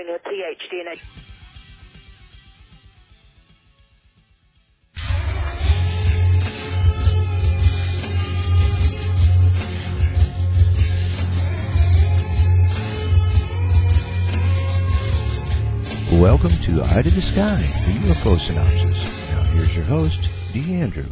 doing a PhD in Welcome to Eye to the Sky, the UFO Synopsis. Now here's your host, D'Andrew.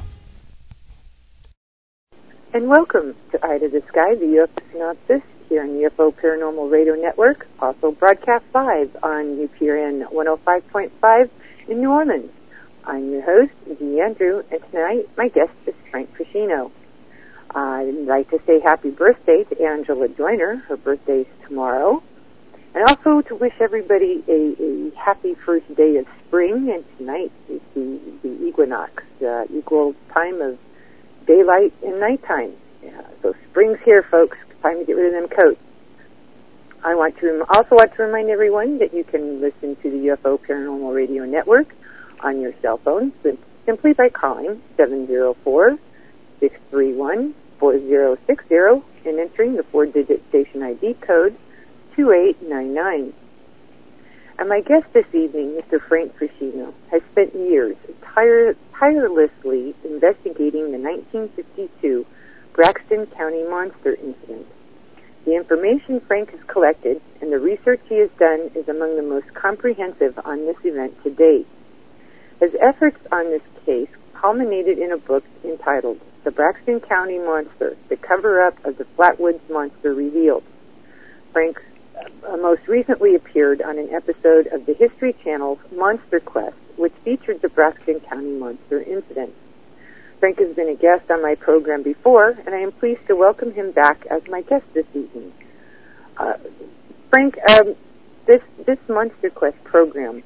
And welcome to Eye to the Sky, the UFO Synopsis, here on the UFO Paranormal Radio Network, also broadcast live on UPRN 105.5 in New Orleans. I'm your host, D'Andrew, and tonight my guest is Frank Fucino. I'd like to say happy birthday to Angela Joyner. Her birthday's tomorrow. And also to wish everybody a happy first day of spring, and tonight is the equinox, equal time of daylight and nighttime. So spring's here, folks. Time to get rid of them coats. I also want to remind everyone that you can listen to the UFO Paranormal Radio Network on your cell phone simply by calling 704-631-4060 and entering the 4-digit station ID code 2899. And my guest this evening, Mr. Frank Fucino, has spent years tirelessly investigating the 1952 Braxton County Monster Incident. The information Frank has collected and the research he has done is among the most comprehensive on this event to date. His efforts on this case culminated in a book entitled The Braxton County Monster, The Cover-Up of the Flatwoods Monster Revealed. Frank most recently appeared on an episode of the History Channel's Monster Quest, which featured the Braxton County Monster Incident. Frank has been a guest on my program before, and I am pleased to welcome him back as my guest this evening. Frank, this Monster Quest program,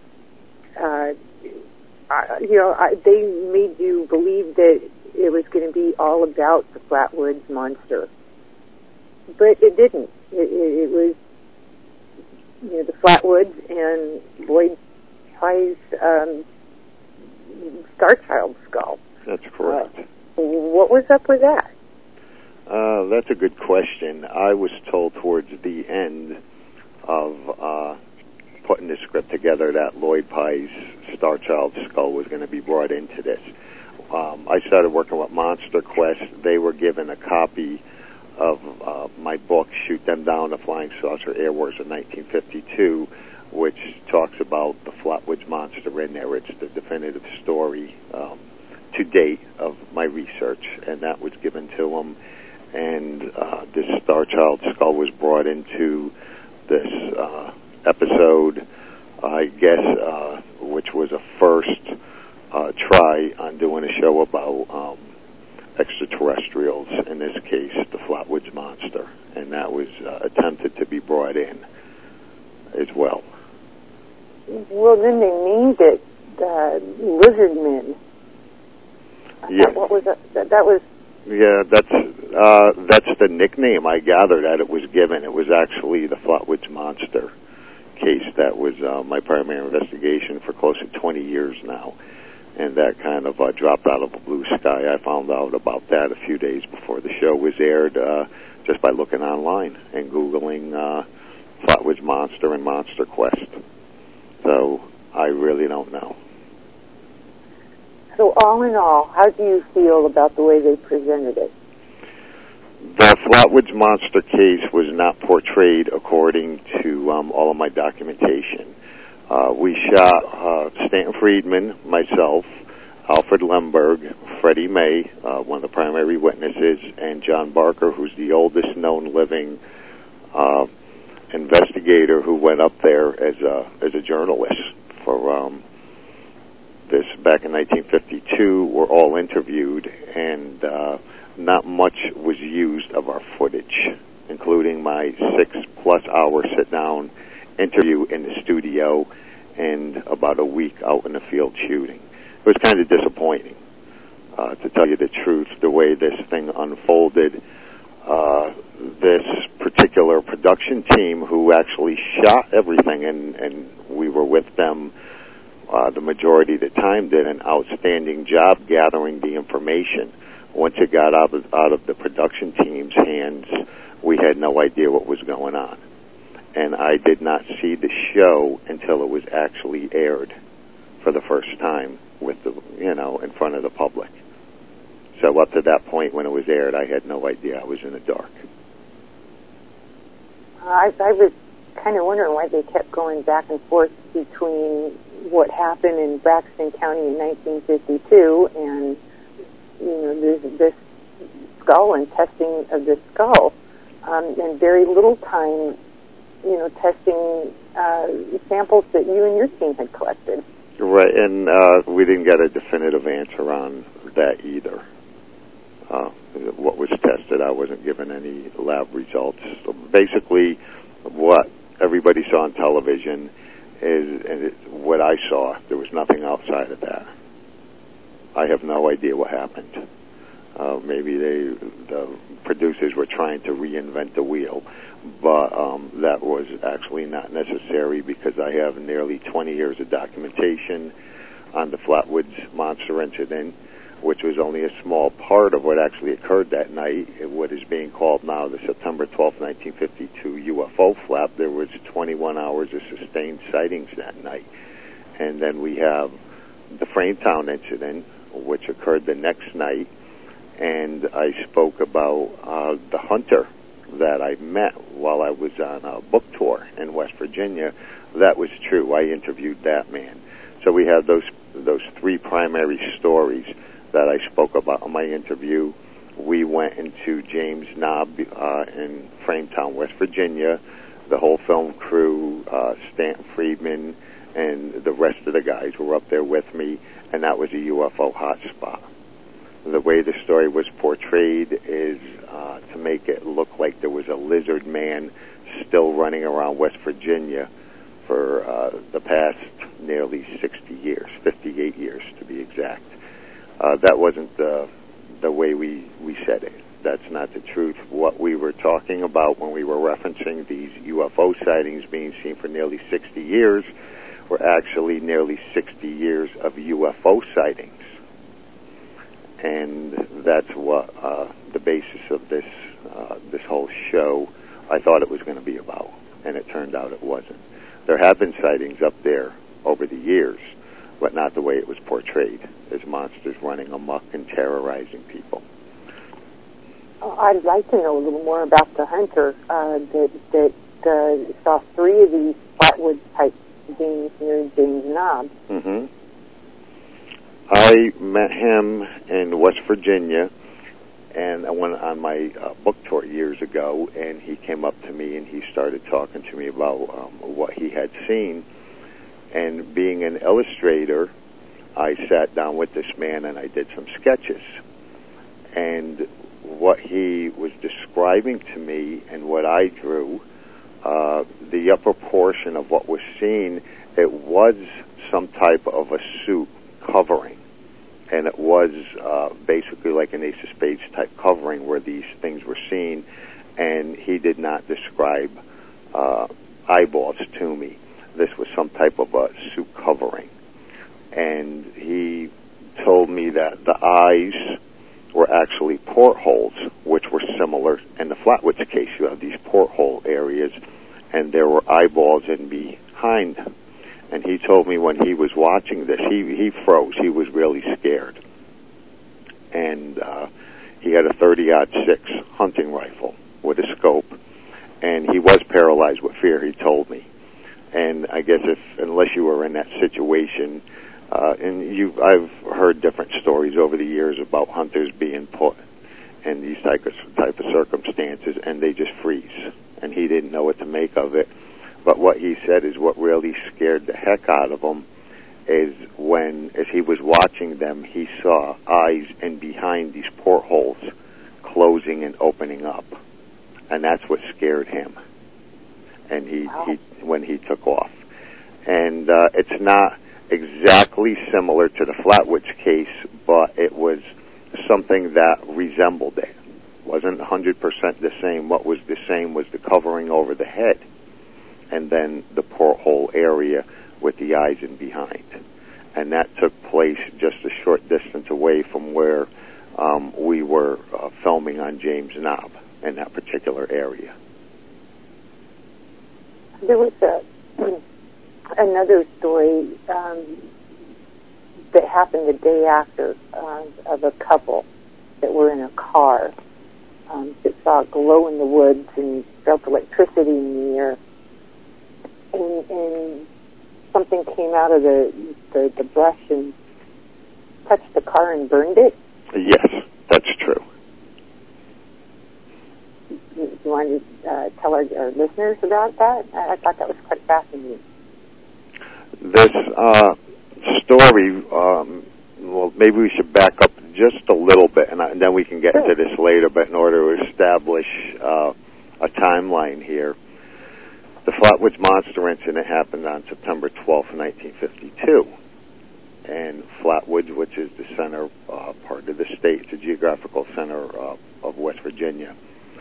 they made you believe that it was going to be all about the Flatwoods Monster, but it didn't. It was, the Flatwoods and Lloyd Pye's Starchild skull. That's correct. What was up with that? That's a good question. I was told towards the end of putting the script together that Lloyd Pye's Starchild skull was going to be brought into this. I started working with Monster Quest. They were given a copy of my book, Shoot Them Down, The Flying Saucer Air Wars of 1952, which talks about the Flatwoods Monster in there. It's the definitive story to date of my research, and that was given to them. And this Starchild skull was brought into this episode, I guess, which was a first try on doing a show about extraterrestrials, in this case, the Flatwoods Monster, and that was attempted to be brought in as well. Well, then they named it Lizard Men. Yeah. What was that? That was. Yeah, that's the nickname I gather that it was given. It was actually the Flatwoods Monster case that was my primary investigation for close to 20 years now. And that kind of dropped out of the blue sky. I found out about that a few days before the show was aired, just by looking online and Googling Flatwoods Monster and Monster Quest. So I really don't know. So all in all, how do you feel about the way they presented it? The Flatwoods Monster case was not portrayed according to all of my documentation. We shot Stanton Friedman, myself, Alfred Lemberg, Freddie May, one of the primary witnesses, and John Barker, who's the oldest known living investigator who went up there as a journalist for this back in 1952. Were all interviewed, and not much was used of our footage, including my 6+ hour sit-down interview in the studio and about a week out in the field shooting. It was kind of disappointing, to tell you the truth, the way this thing unfolded. This particular production team who actually shot everything, and we were with them the majority of the time, did an outstanding job gathering the information. Once it got out of the production team's hands, we had no idea what was going on. and I did not see the show until it was actually aired for the first time with the, in front of the public. So up to that point when it was aired, I had no idea. I was in the dark. I was kind of wondering why they kept going back and forth between what happened in Braxton County in 1952 and, this skull and testing of the skull, and very little time, testing samples that you and your team had collected. Right, and we didn't get a definitive answer on that either. What was tested, I wasn't given any lab results. So basically, what everybody saw on television is what I saw. There was nothing outside of that. I have no idea what happened. Maybe the producers were trying to reinvent the wheel, but that was actually not necessary because I have nearly 20 years of documentation on the Flatwoods monster incident, which was only a small part of what actually occurred that night. What is being called now the September 12, 1952 UFO flap. There was 21 hours of sustained sightings that night. And then we have the Frametown incident, which occurred the next night. And I spoke about the hunter that I met while I was on a book tour in West Virginia. That was true. I interviewed that man. So we have those three primary stories that I spoke about in my interview. We went into James Knob in Frametown, West Virginia. The whole film crew, Stanton Friedman, and the rest of the guys were up there with me, and that was a UFO hotspot. The way the story was portrayed is to make it look like there was a lizard man still running around West Virginia for the past nearly 60 years, 58 years to be exact. That wasn't the way we said it. That's not the truth. What we were talking about when we were referencing these UFO sightings being seen for nearly 60 years were actually nearly 60 years of UFO sightings. And that's what the basis of this whole show I thought it was going to be about, and it turned out it wasn't. There have been sightings up there over the years, but not the way it was portrayed, as monsters running amok and terrorizing people. I'd like to know a little more about the hunter that saw three of these Flatwoods type beings near James Knob. Mm-hmm. I met him in West Virginia, and I went on my book tour years ago, and he came up to me and he started talking to me about what he had seen. And being an illustrator, I sat down with this man and I did some sketches. And what he was describing to me and what I drew, the upper portion of what was seen, it was some type of a suit covering. And it was basically like an Ace of Spades type covering where these things were seen. And he did not describe eyeballs to me. This was some type of a suit covering. And he told me that the eyes were actually portholes, which were similar. In the Flatwoods case, you have these porthole areas, and there were eyeballs in behind. And he told me when he was watching this, he froze. He was really scared. And he had a 30-06 hunting rifle with a scope, and he was paralyzed with fear, he told me. And I guess unless you were in that situation, and I've heard different stories over the years about hunters being put in these type of circumstances, and they just freeze. And he didn't know what to make of it. But what he said is what really scared the heck out of him is when, as he was watching them, he saw eyes in behind these portholes closing and opening up. And that's what scared him. And when he took off. And it's not exactly similar to the Flatwoods case, but it was something that resembled it. Wasn't 100% the same. What was the same was the covering over the head, and then the porthole area with the eyes in behind. And that took place just a short distance away from where we were filming on James Knob in that particular area. There was another story that happened the day after of a couple that were in a car that saw a glow in the woods and felt electricity in the air. And something came out of the brush and touched the car and burned it? Yes, that's true. You want to tell our listeners about that? I thought that was quite fascinating. This story, well, maybe we should back up just a little bit, and then we can get into this later, but in order to establish a timeline here, the Flatwoods Monster incident happened on September 12th, 1952. And Flatwoods, which is the center part of the state, it's the geographical center of West Virginia,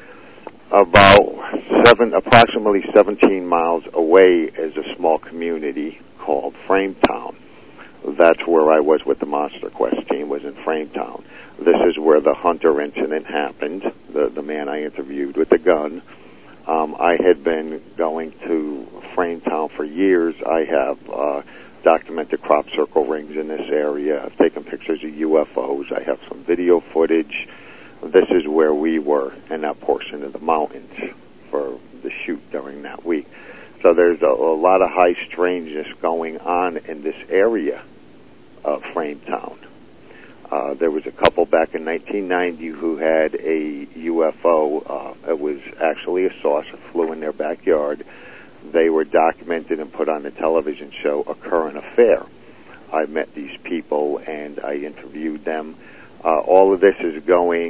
approximately 17 miles away is a small community called Frametown. That's where I was with the Monster Quest team, was in Frametown. This is where the Hunter incident happened, the man I interviewed with the gun. I had been going to Frametown for years. I have documented crop circle rings in this area. I've taken pictures of UFOs. I have some video footage. This is where we were in that portion of the mountains for the shoot during that week. So there's a lot of high strangeness going on in this area of Frametown. There was a couple back in 1990 who had a UFO. It was actually a saucer, flew in their backyard. They were documented and put on the television show A Current Affair. I met these people and I interviewed them. All of this is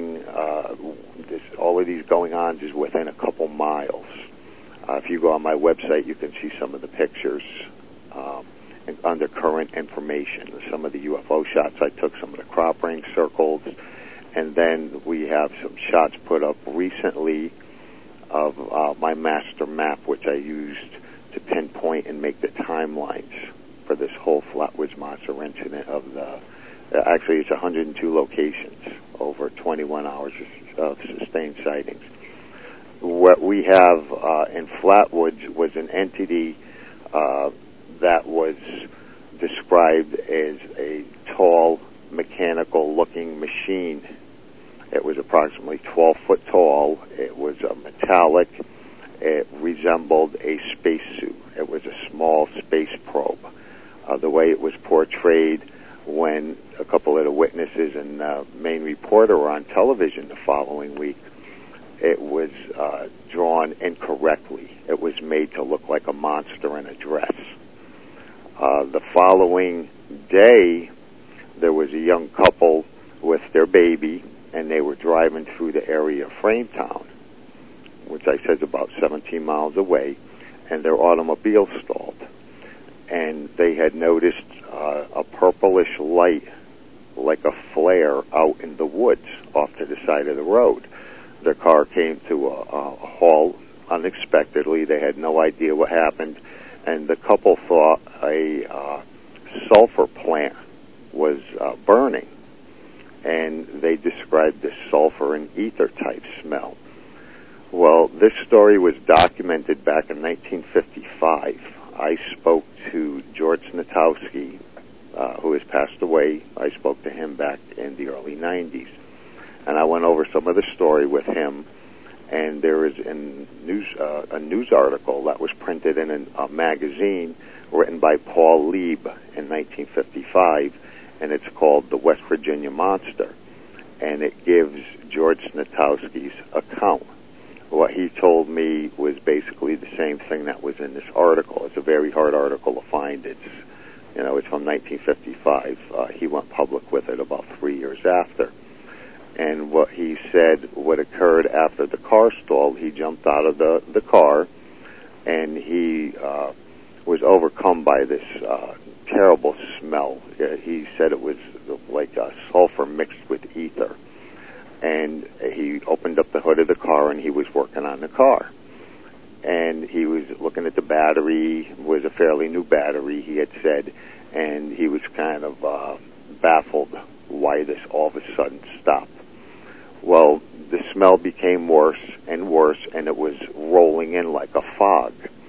all of these going on just within a couple miles. If you go on my website, you can see some of the pictures under current information. Some of the UFO shots I took, some of the crop ring circles, and then we have some shots put up recently of my master map, which I used to pinpoint and make the timelines for this whole Flatwoods Monster incident of actually it's 102 locations over 21 hours of sustained sightings. What we have in Flatwoods was an entity that was described as a tall, mechanical-looking machine. It was approximately 12 foot tall. It was metallic. It resembled a spacesuit. It was a small space probe. The way it was portrayed when a couple of the witnesses and main reporter were on television the following week, it was drawn incorrectly. It was made to look like a monster in a dress. The following day, there was a young couple with their baby, and they were driving through the area of Frametown, which I said is about 17 miles away, and their automobile stalled. And they had noticed a purplish light, like a flare, out in the woods off to the side of the road. Their car came to a halt unexpectedly. They had no idea what happened, and the couple thought a sulfur plant was burning, and they described this sulfur and ether type smell. Well, this story was documented back in 1955. I spoke to George Snatowski, who has passed away. I spoke to him back in the early 90s. And I went over some of the story with him, and there is a news article that was printed in a magazine written by Paul Lieb in 1955, and it's called The West Virginia Monster, and it gives George Snatowski's account. What he told me was basically the same thing that was in this article. It's a very hard article to find. It's from 1955. He went public with it about 3 years after. And what he said, what occurred after the car stalled, he jumped out of the car, and he was overcome by this terrible smell. He said it was like sulfur mixed with ether. And he opened up the hood of the car, and he was working on the car. And he was looking at the battery. It was a fairly new battery, he had said, and he was kind of baffled why this all of a sudden stopped. Well, the smell became worse and worse, and it was rolling in like a fog.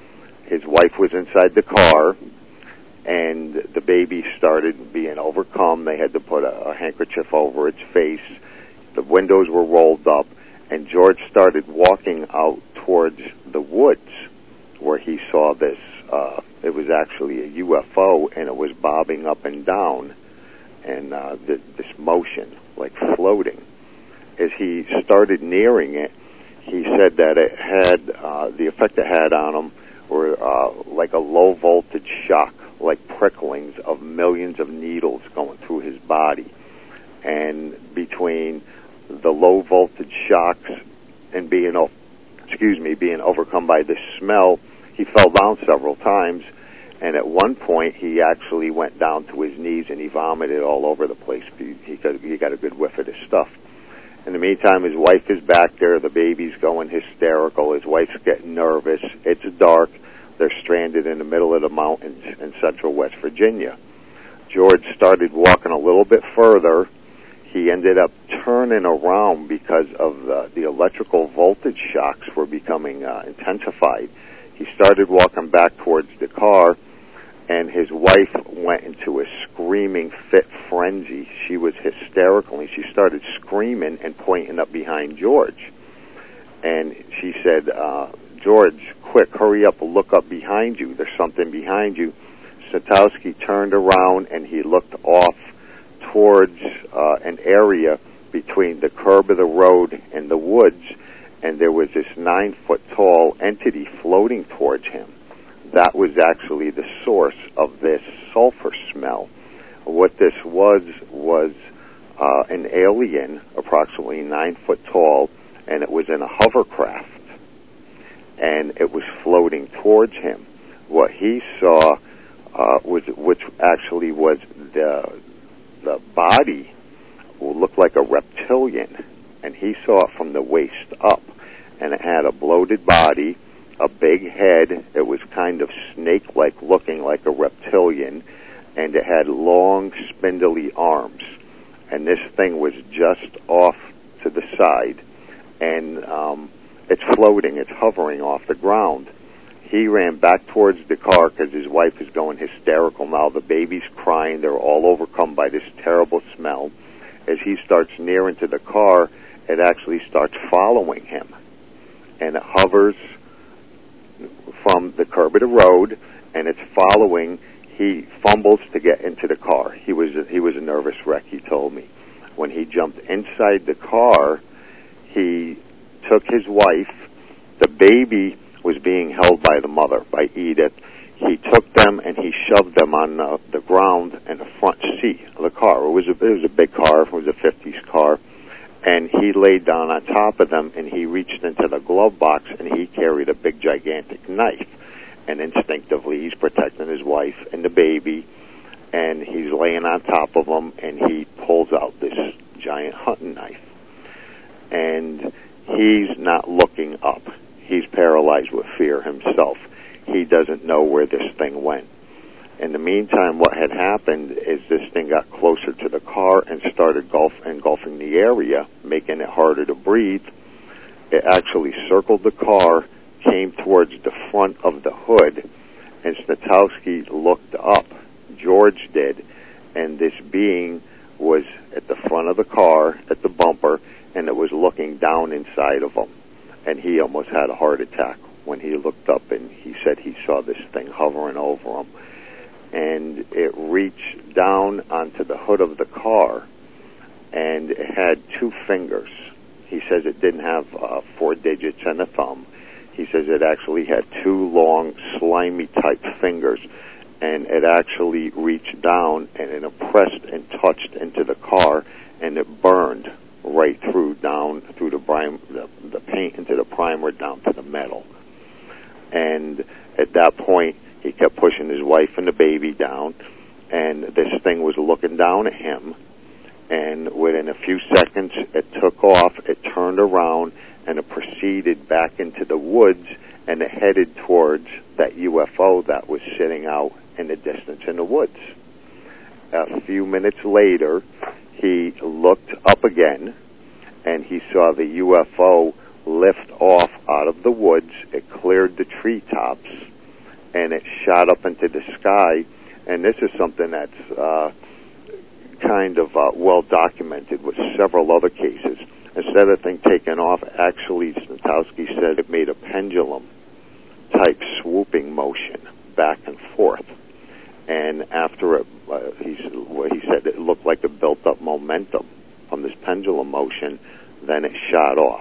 his wife was inside the car, and the baby started being overcome. They had to put a handkerchief over its face. The windows were rolled up, and George started walking out towards the woods where he saw this. It was actually a UFO, and it was bobbing up and down, and this motion, like floating. As he started nearing it, he said that it had, the effect it had on him were like a low-voltage shock, like pricklings of millions of needles going through his body. And between the low-voltage shocks and being overcome by this smell, he fell down several times, and at one point he actually went down to his knees and he vomited all over the place. He got a good whiff of his stuff. In the meantime, his wife is back there. The baby's going hysterical. His wife's getting nervous. It's dark. They're stranded in the middle of the mountains in central West Virginia. George started walking a little bit further. He ended up turning around because of the electrical voltage shocks were becoming intensified. He started walking back towards the car, and his wife went into a screaming fit frenzy. She was hysterical, and she started screaming and pointing up behind George. And she said, George, quick, hurry up, look up behind you. There's something behind you. Satowski turned around, and he looked off towards an area between the curb of the road and the woods, and there was this 9-foot-tall entity floating towards him. That was actually the source of this sulfur smell. What this was an alien, approximately 9 foot tall, and it was in a hovercraft, and it was floating towards him. What he saw which actually was the body looked like a reptilian, and he saw it from the waist up, and it had a bloated body, a big head. It was kind of snake-like looking, like a reptilian, and it had long, spindly arms. And this thing was just off to the side, and it's floating, it's hovering off the ground. He ran back towards the car because his wife is going hysterical now. The baby's crying. They're all overcome by this terrible smell. As he starts nearing to the car, it actually starts following him, and it hovers from the curb of the road, and it's following. He fumbles to get into the car. He was a nervous wreck, he told me. When he jumped inside the car, he took his wife. The baby was being held by the mother, by Edith. He took them and he shoved them on the ground in the front seat of the car. It was a big car. It was a 50s car. And he laid down on top of them, and he reached into the glove box, and he carried a big, gigantic knife. And instinctively, he's protecting his wife and the baby, and he's laying on top of them, and he pulls out this giant hunting knife. And he's not looking up. He's paralyzed with fear himself. He doesn't know where this thing went. In the meantime, what had happened is this thing got closer to the car and started engulfing the area, making it harder to breathe. It actually circled the car, came towards the front of the hood, and Satowski looked up. George did, and this being was at the front of the car, at the bumper, and it was looking down inside of him. And he almost had a heart attack when he looked up, and he said he saw this thing hovering over him. And it reached down onto the hood of the car, and it had 2 fingers. He says it didn't have 4 digits and a thumb. He says it actually had 2 long, slimy-type fingers, and it actually reached down, and it pressed and touched into the car, and it burned right through, down through the paint into the primer down to the metal. And at that point, he kept pushing his wife and the baby down, and this thing was looking down at him. And within a few seconds, it took off, it turned around, and it proceeded back into the woods, and it headed towards that UFO that was sitting out in the distance in the woods. A few minutes later, he looked up again, and he saw the UFO lift off out of the woods. It cleared the treetops, and it shot up into the sky. And this is something that's kind of well documented with several other cases. Instead of the thing taking off, actually, Snitowski said it made a pendulum-type swooping motion back and forth. And after it, he said it looked like it built up momentum from this pendulum motion, then it shot off.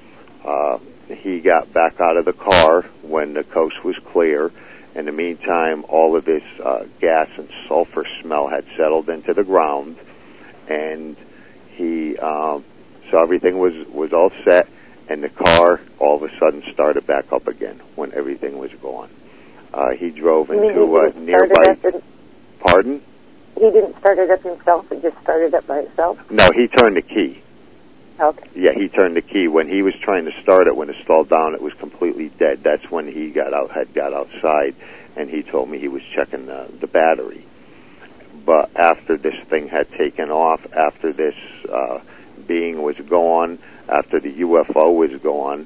He got back out of the car when the coast was clear. In the meantime, all of this gas and sulfur smell had settled into the ground, and he so everything was all set, and the car all of a sudden started back up again when everything was gone. He drove into a nearby... Pardon? He didn't start it up himself, it just started up by itself? No, he turned the key. Okay. Yeah, he turned the key. When he was trying to start it, when it stalled down, it was completely dead. That's when he got outside, and he told me he was checking the battery. But after this thing had taken off, after this being was gone, after the UFO was gone,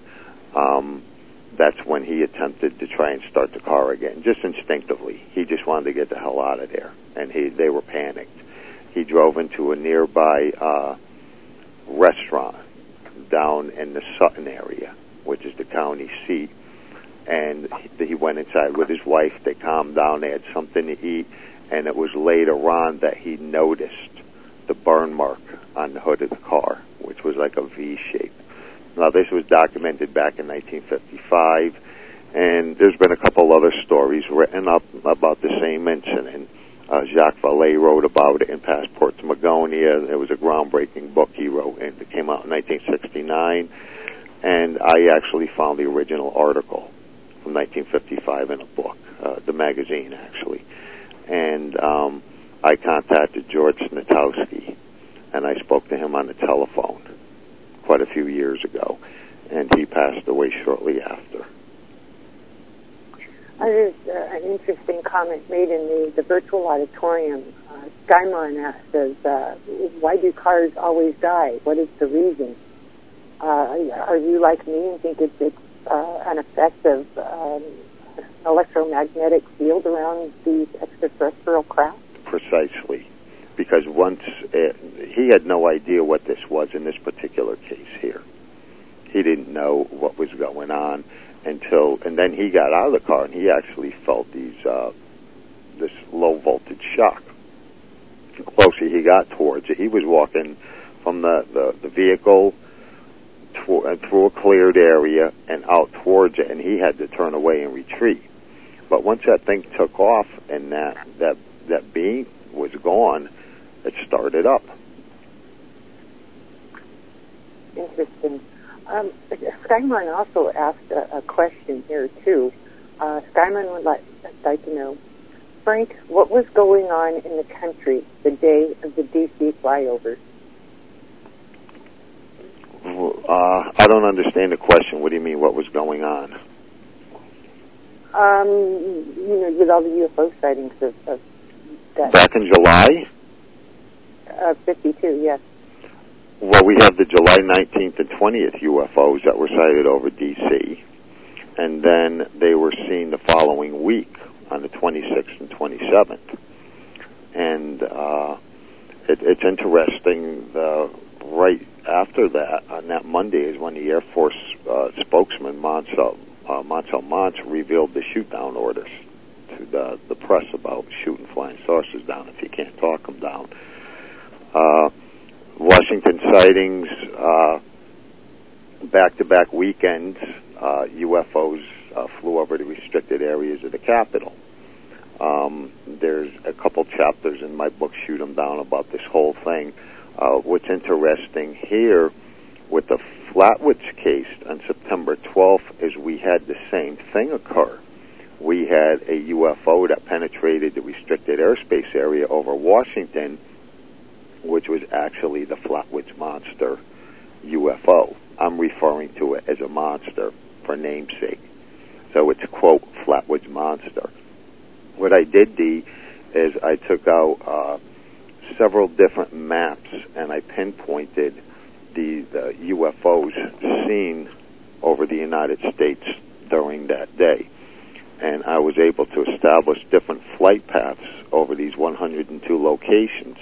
that's when he attempted to try and start the car again, just instinctively. He just wanted to get the hell out of there, and they were panicked. He drove into a nearby restaurant down in the Sutton area, which is the county seat, and he went inside with his wife. They calmed down, they had something to eat, and it was later on that he noticed the burn mark on the hood of the car, which was like a V shape. Now, this was documented back in 1955, and there's been a couple other stories written up about the same incident. Jacques Vallée wrote about it in Passport to Magonia. It was a groundbreaking book he wrote, and it came out in 1969. And I actually found the original article from 1955 in a book, the magazine, actually. And I contacted George Snitowski, and I spoke to him on the telephone quite a few years ago, and he passed away shortly after. There's an interesting comment made in the virtual auditorium. Skymon says, why do cars always die? What is the reason? Are you like me and think it's an effect of electromagnetic field around the extraterrestrial craft? Precisely. Because he had no idea what this was in this particular case here. He didn't know what was going on and then he got out of the car and he actually felt this low voltage shock. The closer he got towards it, he was walking from the vehicle through a cleared area and out towards it, and he had to turn away and retreat. But once that thing took off and that being was gone, it started up. Interesting. Skymon also asked a question here, too. Skymon would like to know, Frank, what was going on in the country the day of the D.C. flyover? I don't understand the question. What do you mean, what was going on? With all the UFO sightings of that. Back in July? 52, yes. Well, we have the July 19th and 20th UFOs that were sighted over D.C., and then they were seen the following week on the 26th and 27th. And it's interesting, right after that, on that Monday, is when the Air Force spokesman, Mansell Mantz, revealed the shoot-down orders to the press about shooting flying saucers down if you can't talk them down. Washington sightings, back-to-back weekends, UFOs flew over the restricted areas of the Capitol. There's a couple chapters in my book, Shoot 'em Down, about this whole thing. What's interesting here with the Flatwoods case on September 12th is we had the same thing occur. We had a UFO that penetrated the restricted airspace area over Washington, which was actually the Flatwoods Monster UFO. I'm referring to it as a monster for namesake. So it's, quote, Flatwoods Monster. What I did, Dee, is I took out several different maps and I pinpointed the UFOs seen over the United States during that day. and I was able to establish different flight paths over these 102 locations.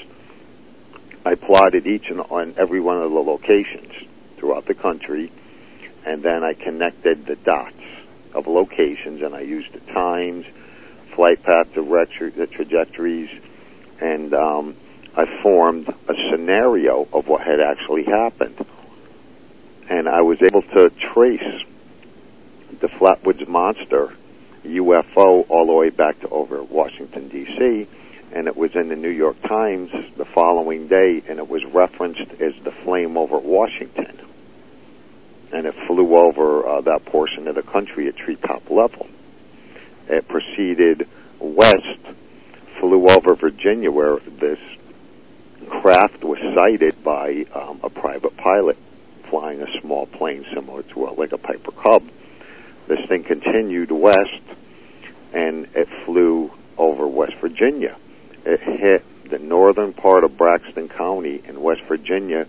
I plotted each and on every one of the locations throughout the country, and then I connected the dots of locations, and I used the times, flight path the trajectories, and I formed a scenario of what had actually happened. And I was able to trace the Flatwoods Monster UFO all the way back to over Washington, D.C., and it was in the New York Times the following day, and it was referenced as the flame over Washington. And it flew over that portion of the country at treetop level. It proceeded west, flew over Virginia, where this craft was sighted by a private pilot flying a small plane similar to like a Piper Cub. This thing continued west, and it flew over West Virginia. It hit the northern part of Braxton County in West Virginia.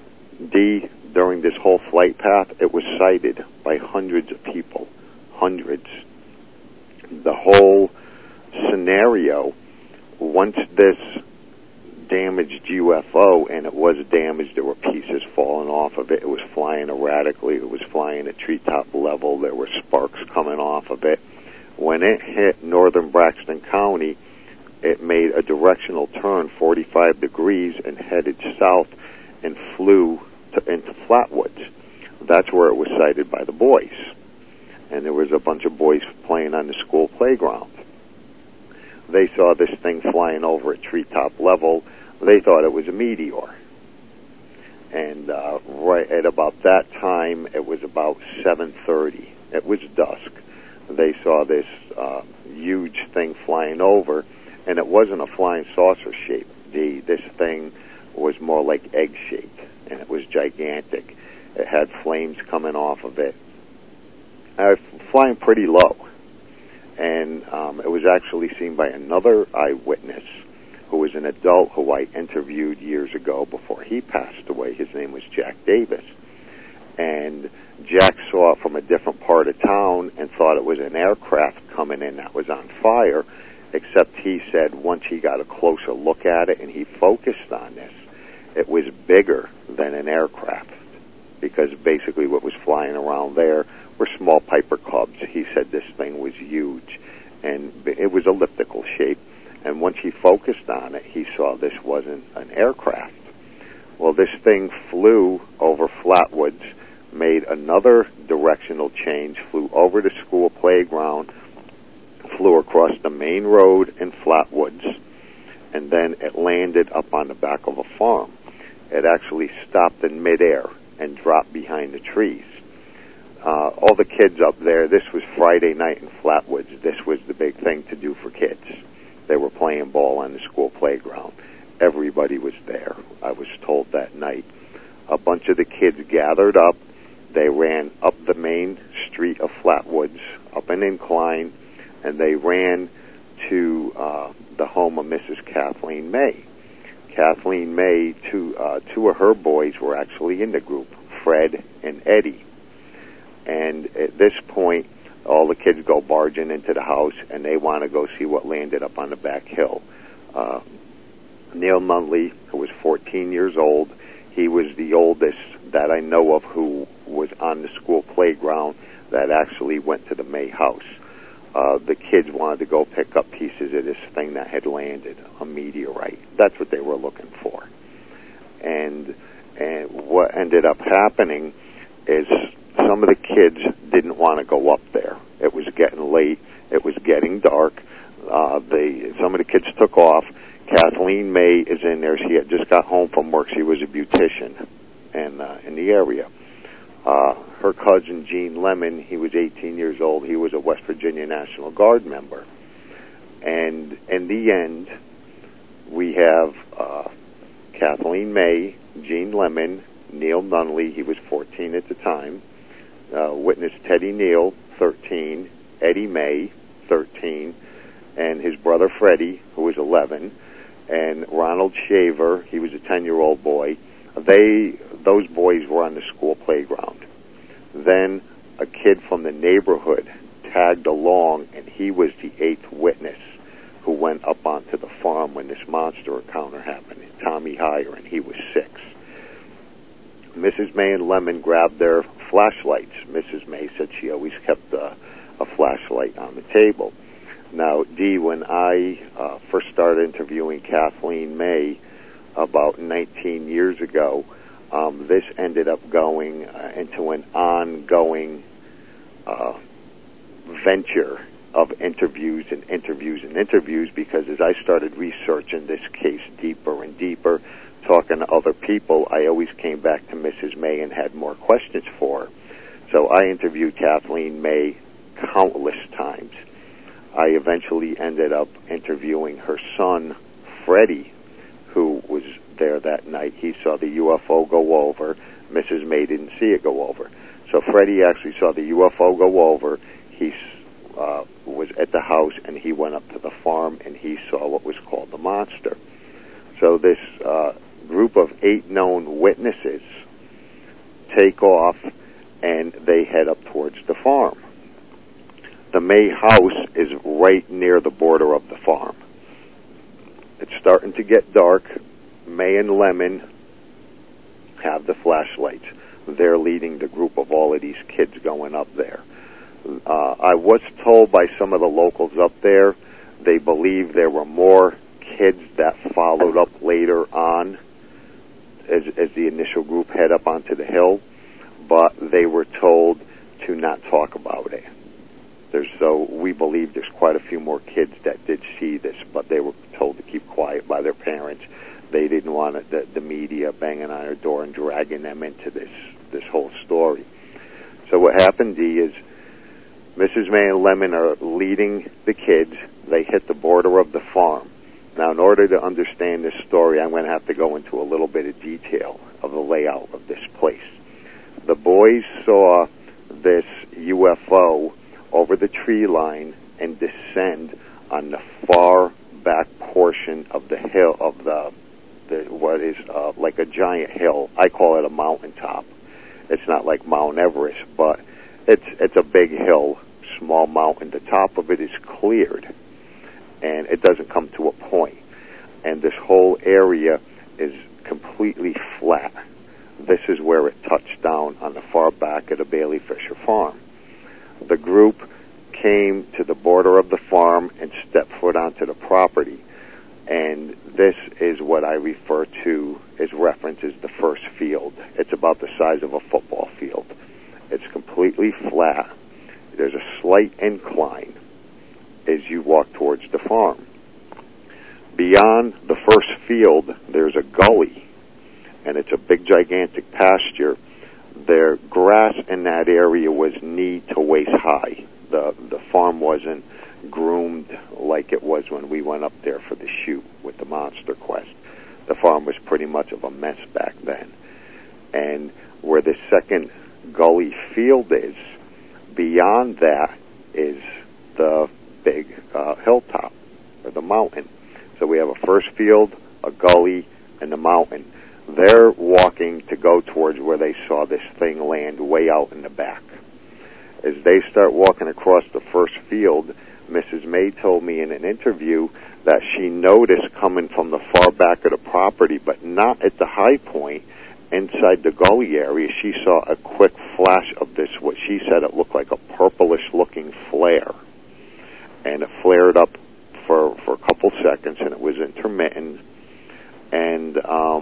During this whole flight path, it was sighted by hundreds of people. Hundreds. The whole scenario, once this damaged UFO, and it was damaged, there were pieces falling off of it. It was flying erratically. It was flying at treetop level. There were sparks coming off of it. When it hit northern Braxton County, it made a directional turn 45 degrees and headed south and flew into Flatwoods. That's where it was sighted by the boys. And there was a bunch of boys playing on the school playground. They saw this thing flying over at treetop level. They thought it was a meteor. And right at about that time, it was about 7:30. It was dusk. They saw this huge thing flying over, and it wasn't a flying saucer shape. This thing was more like egg-shaped, and it was gigantic. It had flames coming off of it. Flying pretty low. And it was actually seen by another eyewitness who was an adult who I interviewed years ago before he passed away. His name was Jack Davis. And Jack saw it from a different part of town and thought it was an aircraft coming in that was on fire, except he said once he got a closer look at it and he focused on this, it was bigger than an aircraft, because basically what was flying around there were small Piper Cubs. He said this thing was huge, and it was elliptical shape. And once he focused on it, he saw this wasn't an aircraft. Well, this thing flew over Flatwoods, made another directional change, flew over the school playground, flew across the main road in Flatwoods, and then it landed up on the back of a farm. It actually stopped in midair and dropped behind the trees. All the kids up there, this was Friday night in Flatwoods. This was the big thing to do for kids. They were playing ball on the school playground. Everybody was there, I was told that night. A bunch of the kids gathered up. They ran up the main street of Flatwoods, up an incline, and they ran to the home of Mrs. Kathleen May. Kathleen May, two of her boys were actually in the group, Fred and Eddie. And at this point, all the kids go barging into the house, and they want to go see what landed up on the back hill. Neil Nunley, who was 14 years old, he was the oldest that I know of who was on the school playground that actually went to the May house. The kids wanted to go pick up pieces of this thing that had landed, a meteorite. That's what they were looking for. And what ended up happening is some of the kids didn't want to go up there. It was getting late. It was getting dark. Some of the kids took off. Kathleen May is in there. She had just got home from work. She was a beautician in the area. Her cousin, Gene Lemon, he was 18 years old. He was a West Virginia National Guard member. And in the end, we have Kathleen May, Gene Lemon, Neil Nunley, he was 14 at the time, witness Teddy Neal, 13, Eddie May, 13, and his brother Freddie, who was 11, and Ronald Shaver, he was a 10-year-old boy. Those boys were on the school playground. Then a kid from the neighborhood tagged along, and he was the 8th witness who went up onto the farm when this monster encounter happened. Tommy Heyer, and he was 6. Mrs. May and Lemon grabbed their flashlights. Mrs. May said she always kept a flashlight on the table. Now, Dee, when I first started interviewing Kathleen May about 19 years ago, this ended up going into an ongoing venture of interviews and interviews and interviews, because as I started researching this case deeper and deeper, talking to other people, I always came back to Mrs. May and had more questions for her. So I interviewed Kathleen May countless times. I eventually ended up interviewing her son, Freddie, who was there that night. He saw the UFO go over. Mrs. May didn't see it go over. So Freddie actually saw the UFO go over. He was at the house, and he went up to the farm, and he saw what was called the monster. So this group of 8 known witnesses take off, and they head up towards the farm. The May house is right near the border of the farm. It's starting to get dark. May and Lemon have the flashlights. They're leading the group of all of these kids going up there. I was told by some of the locals up there, they believe there were more kids that followed up later on as the initial group head up onto the hill, but they were told to not talk about it. So we believe there's quite a few more kids that did see this, but they were told to keep quiet by their parents. They didn't want the media banging on their door and dragging them into this whole story. So what happened, Dee, is Mrs. May and Lemon are leading the kids. They hit the border of the farm. Now, in order to understand this story, I'm going to have to go into a little bit of detail of the layout of this place. The boys saw this UFO over the tree line and descend on the far back portion of the hill, of the what is like a giant hill. I call it a mountaintop. It's not like Mount Everest, but it's a big hill, small mountain. The top of it is cleared, and it doesn't come to a point. And this whole area is completely flat. This is where it touched down on the far back of the Bailey Fisher farm. The group came to the border of the farm and stepped foot onto the property. And this is what I refer to as reference as the first field. It's about the size of a football field. It's completely flat. There's a slight incline as you walk towards the farm. Beyond the first field, there's a gully, and it's a big, gigantic pasture. Their grass in that area was knee to waist high. The farm wasn't groomed like it was when we went up there for the shoot with the Monster Quest. The farm was pretty much of a mess back then. And where the second gully field is, beyond that is the big hilltop, or the mountain. So we have a first field, a gully, and a mountain. They're walking to go towards where they saw this thing land way out in the back. As they start walking across the first field, Mrs. May told me in an interview that she noticed coming from the far back of the property, but not at the high point, inside the gully area, she saw a quick flash of this, what she said it looked like a purplish-looking flare. And it flared up for a couple seconds, and it was intermittent. And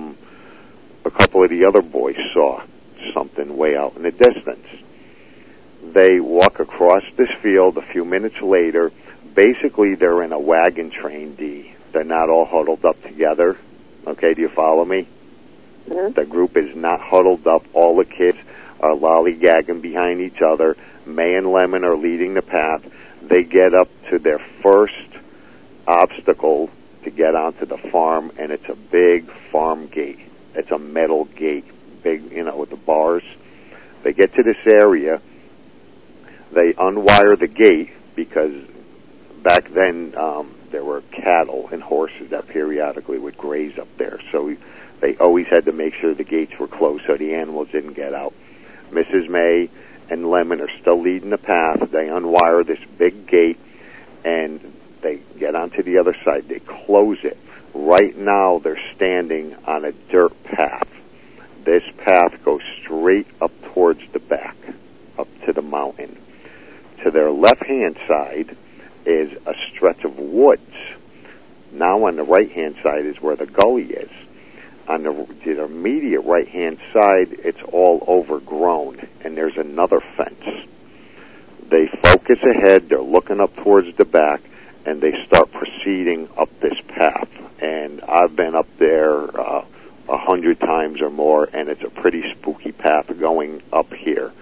a couple of the other boys saw something way out in the distance. They walk across this field a few minutes later. Basically, they're in a wagon train, Dee. They're not all huddled up together. Okay, do you follow me? Mm-hmm. The group is not huddled up. All the kids are lollygagging behind each other. May and Lemon are leading the path. They get up to their first obstacle to get onto the farm, and it's a big farm gate. It's a metal gate, big, with the bars. They get to this area. They unwire the gate because back then there were cattle and horses that periodically would graze up there. So they always had to make sure the gates were closed so the animals didn't get out. Mrs. May and Lemon are still leading the path. They unwire this big gate, and they get onto the other side. They close it. Right now, they're standing on a dirt path. This path goes straight up towards the back, up to the mountain. To their left-hand side is a stretch of woods. Now on the right-hand side is where the gully is. On the immediate right-hand side, it's all overgrown, and there's another fence. They focus ahead, they're looking up towards the back, and they start proceeding up this path. And I've been up there 100 times or more, and it's a pretty spooky path going up here.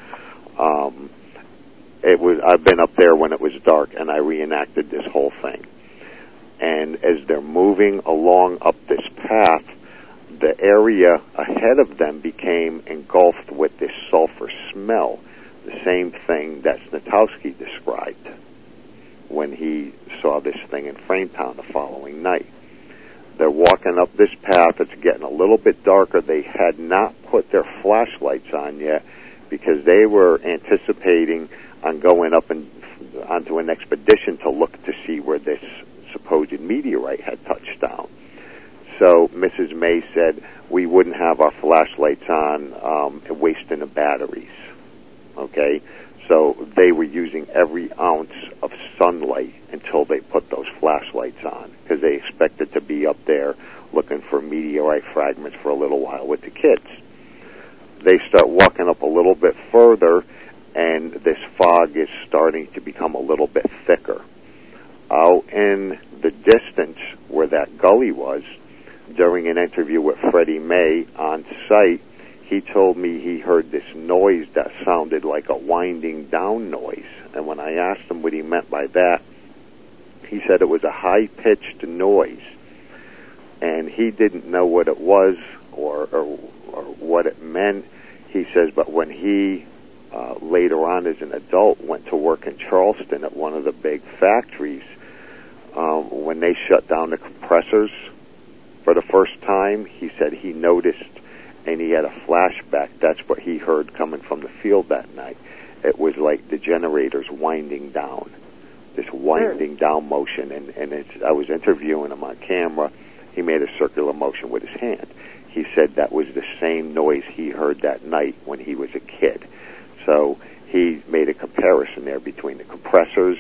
I've been up there when it was dark, and I reenacted this whole thing. And as they're moving along up this path, the area ahead of them became engulfed with this sulfur smell, the same thing that Snitowski described when he saw this thing in Frametown the following night. They're walking up this path. It's getting a little bit darker. They had not put their flashlights on yet because they were anticipating on going up and onto an expedition to look to see where this supposed meteorite had touched down. So Mrs. May said we wouldn't have our flashlights on, wasting the batteries. Okay? So they were using every ounce of sunlight until they put those flashlights on because they expected to be up there looking for meteorite fragments for a little while with the kids. They start walking up a little bit further, and this fog is starting to become a little bit thicker. Out in the distance where that gully was, during an interview with Freddie May on site, he told me he heard this noise that sounded like a winding down noise. And when I asked him what he meant by that, he said it was a high-pitched noise. And he didn't know what it was or what it meant. He says, but when he later on as an adult went to work in Charleston at one of the big factories, when they shut down the compressors for the first time, he said he noticed and he had a flashback. That's what he heard coming from the field that night. It was like the generators winding down, this winding down motion. And I was interviewing him on camera. He made a circular motion with his hand. He said that was the same noise he heard that night when he was a kid. So he made a comparison there between the compressors,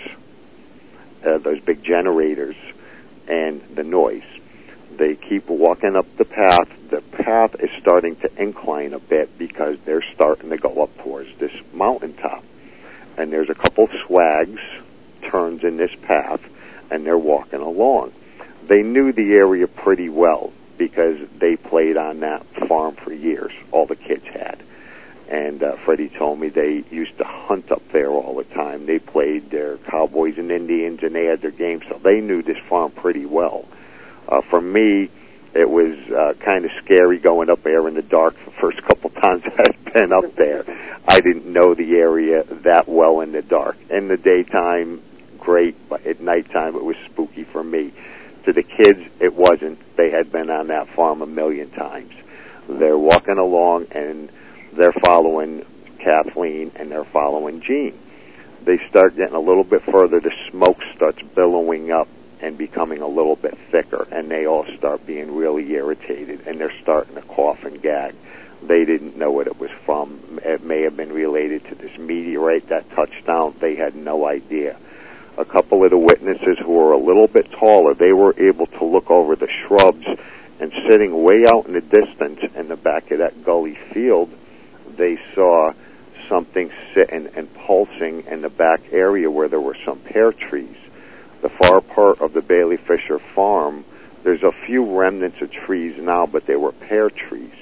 those big generators, and the noise. They keep walking up the path. The path is starting to incline a bit because they're starting to go up towards this mountaintop. And there's a couple swags, turns in this path, and they're walking along. They knew the area pretty well because they played on that farm for years, all the kids had. And Freddie told me they used to hunt up there all the time. They played their cowboys and Indians, and they had their games, so they knew this farm pretty well. For me, it was kind of scary going up there in the dark the first couple times I'd been up there. I didn't know the area that well in the dark. In the daytime, great, but at nighttime it was spooky for me. To the kids, it wasn't. They had been on that farm a million times. They're walking along, and they're following Kathleen, and they're following Gene. They start getting a little bit further. The smoke starts billowing up and becoming a little bit thicker, and they all start being really irritated, and they're starting to cough and gag. They didn't know what it was from. It may have been related to this meteorite that touched down. They had no idea. A couple of the witnesses who were a little bit taller, they were able to look over the shrubs, and sitting way out in the distance in the back of that gully field, they saw something sitting and pulsing in the back area where there were some pear trees. The far part of the Bailey Fisher farm, there's a few remnants of trees now, but they were pear trees.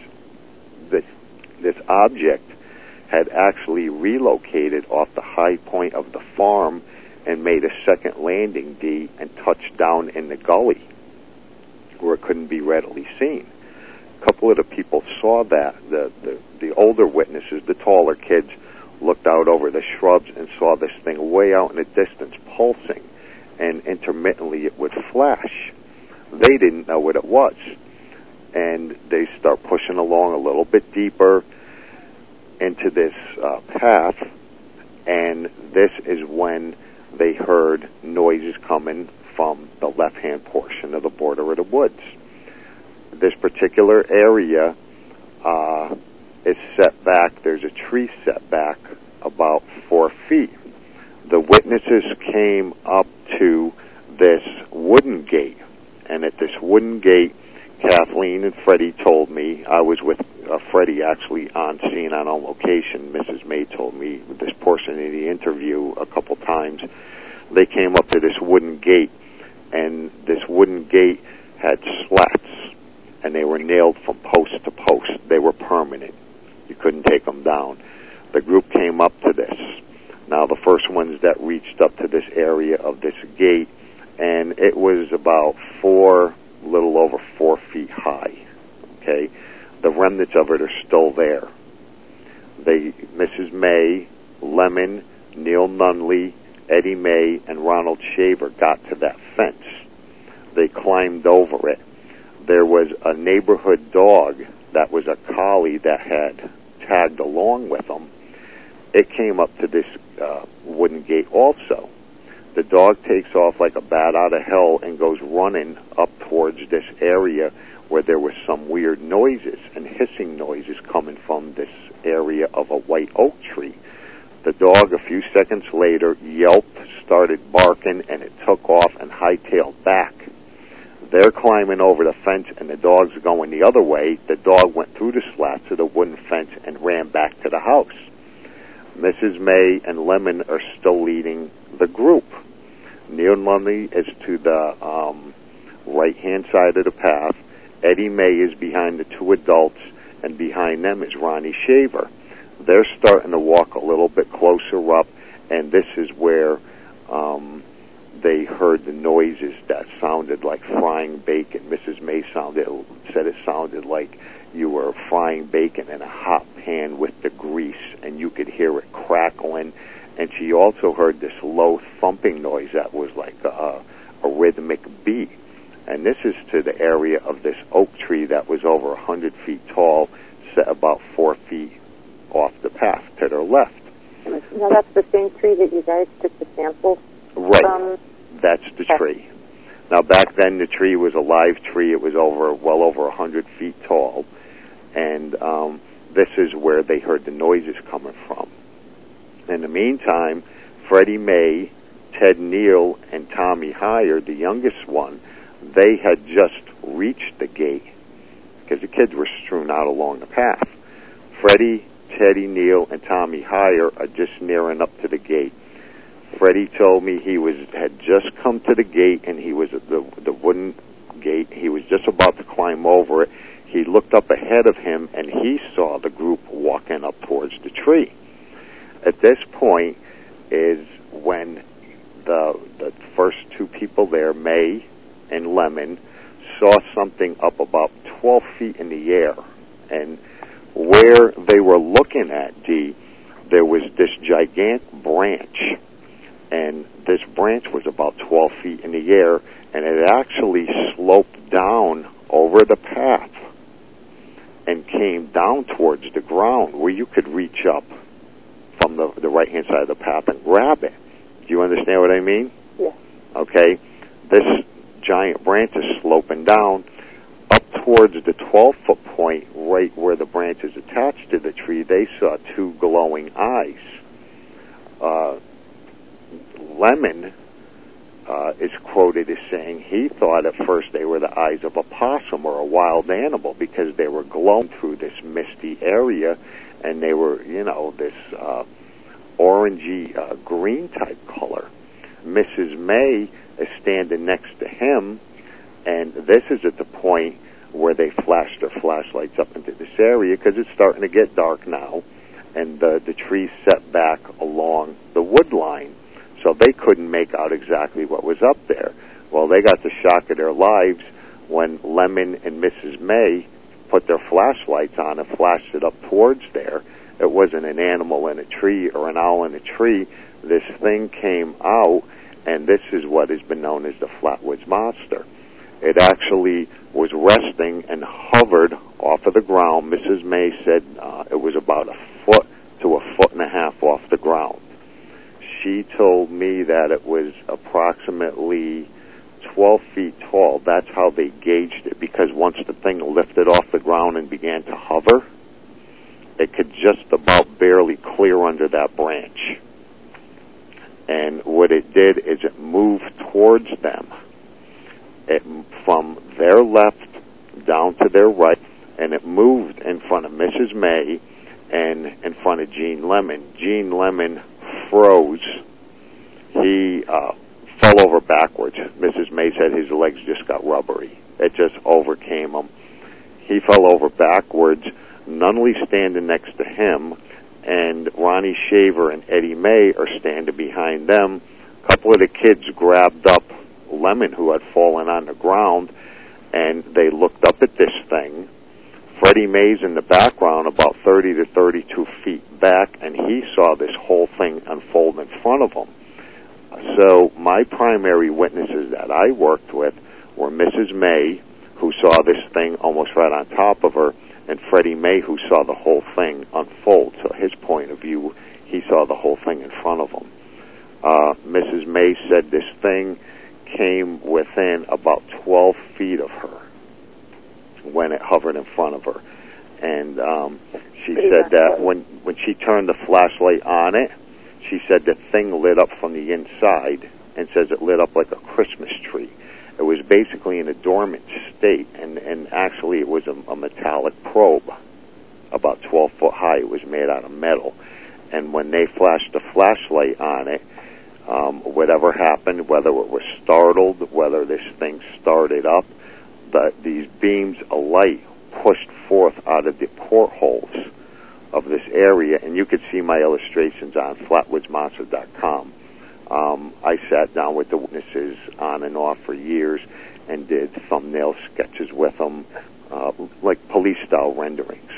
This object had actually relocated off the high point of the farm and made a second landing, and touched down in the gully where it couldn't be readily seen. A couple of the people saw that. The older witnesses, the taller kids, looked out over the shrubs and saw this thing way out in the distance pulsing, and intermittently it would flash. They didn't know what it was. And they start pushing along a little bit deeper into this path, and this is when they heard noises coming from the left-hand portion of the border of the woods. This particular area is set back. There's a tree set back about 4 feet. The witnesses came up to this wooden gate, and at this wooden gate, Kathleen and Freddie told me, I was with Freddie actually on scene on location. Mrs. May told me this portion of the interview a couple times. They came up to this wooden gate, and this wooden gate had slats, and they were nailed from post to post. They were permanent. You couldn't take them down. The group came up to this. Now, the first ones that reached up to this area of this gate, and it was about little over 4 feet high. Okay, the remnants of it are still there. Mrs. May, Lemon, Neil Nunley, Eddie May, and Ronald Shaver got to that fence. They climbed over it. There was a neighborhood dog that was a collie that had tagged along with them. It came up to this wooden gate also. The dog takes off like a bat out of hell and goes running up towards this area where there was some weird noises and hissing noises coming from this area of a white oak tree. The dog, a few seconds later, yelped, started barking, and it took off and hightailed back. They're climbing over the fence, and the dog's going the other way. The dog went through the slats of the wooden fence and ran back to the house. Mrs. May and Lemon are still leading the group. Neil Lundy is to the right-hand side of the path. Eddie May is behind the two adults, and behind them is Ronnie Shaver. They're starting to walk a little bit closer up, and this is where they heard the noises that sounded like frying bacon. Mrs. May said it sounded like you were frying bacon in a hot pan with the grease, and you could hear it crackling. And she also heard this low thumping noise that was like a rhythmic beat. And this is to the area of this oak tree that was over 100 feet tall, set about 4 feet off the path to their left. Now that's the same tree that you guys took the sample right. from? That's the tree. Now back then the tree was a live tree. It was well over 100 feet tall. And this is where they heard the noises coming from. In the meantime, Freddie May, Ted Neal, and Tommy Heyer, the youngest one, they had just reached the gate because the kids were strewn out along the path. Freddie, Teddy Neal, and Tommy Heyer are just nearing up to the gate. Freddie told me he had just come to the gate, and he was at the wooden gate. He was just about to climb over it. He looked up ahead of him, and he saw the group walking up towards the tree. At this point is when the first two people there, May and Lemon, saw something up about 12 feet in the air. And where they were looking at, there was this gigantic branch. And this branch was about 12 feet in the air, and it actually sloped down over the path and came down towards the ground where you could reach up from the right-hand side of the path and grab it. Do you understand what I mean? Yeah. Okay. This giant branch is sloping down up towards the 12-foot point, right where the branch is attached to the tree. They saw two glowing eyes. Lemon is quoted as saying he thought at first they were the eyes of a possum or a wild animal because they were glowing through this misty area, and they were, this orangey green type color. Mrs. May is standing next to him, and this is at the point where they flashed their flashlights up into this area because it's starting to get dark now, and the trees set back along the wood line, so they couldn't make out exactly what was up there. Well, they got the shock of their lives when Lemon and Mrs. May put their flashlights on and flashed it up towards there. It wasn't an animal in a tree or an owl in a tree. This thing came out, and this is what has been known as the Flatwoods Monster. It actually was resting and hovered off of the ground. Mrs. May said it was about a foot to a foot and a half off the ground. she told me that it was approximately 12 feet tall. That's how they gauged it, because once the thing lifted off the ground and began to hover, it could just about barely clear under that branch. And what it did is it moved towards them, from their left down to their right, and it moved in front of Mrs. May and in front of Gene Lemon. Gene Lemon froze. He fell over backwards. Mrs. May said his legs just got rubbery. It just overcame him. He fell over backwards. Nunnally standing next to him, and Ronnie Shaver and Eddie May are standing behind them. A couple of the kids grabbed up Lemon, who had fallen on the ground, and they looked up at this thing. Freddie May's in the background about 30 to 32 feet back, and he saw this whole thing unfold in front of him. So my primary witnesses that I worked with were Mrs. May, who saw this thing almost right on top of her, and Freddie May, who saw the whole thing unfold. So his point of view, he saw the whole thing in front of him. Mrs. May said this thing came within about 12 feet of her when it hovered in front of her. And she said that when she turned the flashlight on it, she said the thing lit up from the inside, and says it lit up like a Christmas tree. It was basically in a dormant state, and actually it was a metallic probe, about 12 foot high. It was made out of metal. And when they flashed the flashlight on it, whatever happened, whether it was startled, whether this thing started up, these beams of light pushed forth out of the portholes of this area, and you could see my illustrations on flatwoodsmonster.com. I sat down with the witnesses on and off for years and did thumbnail sketches with them, like police-style renderings.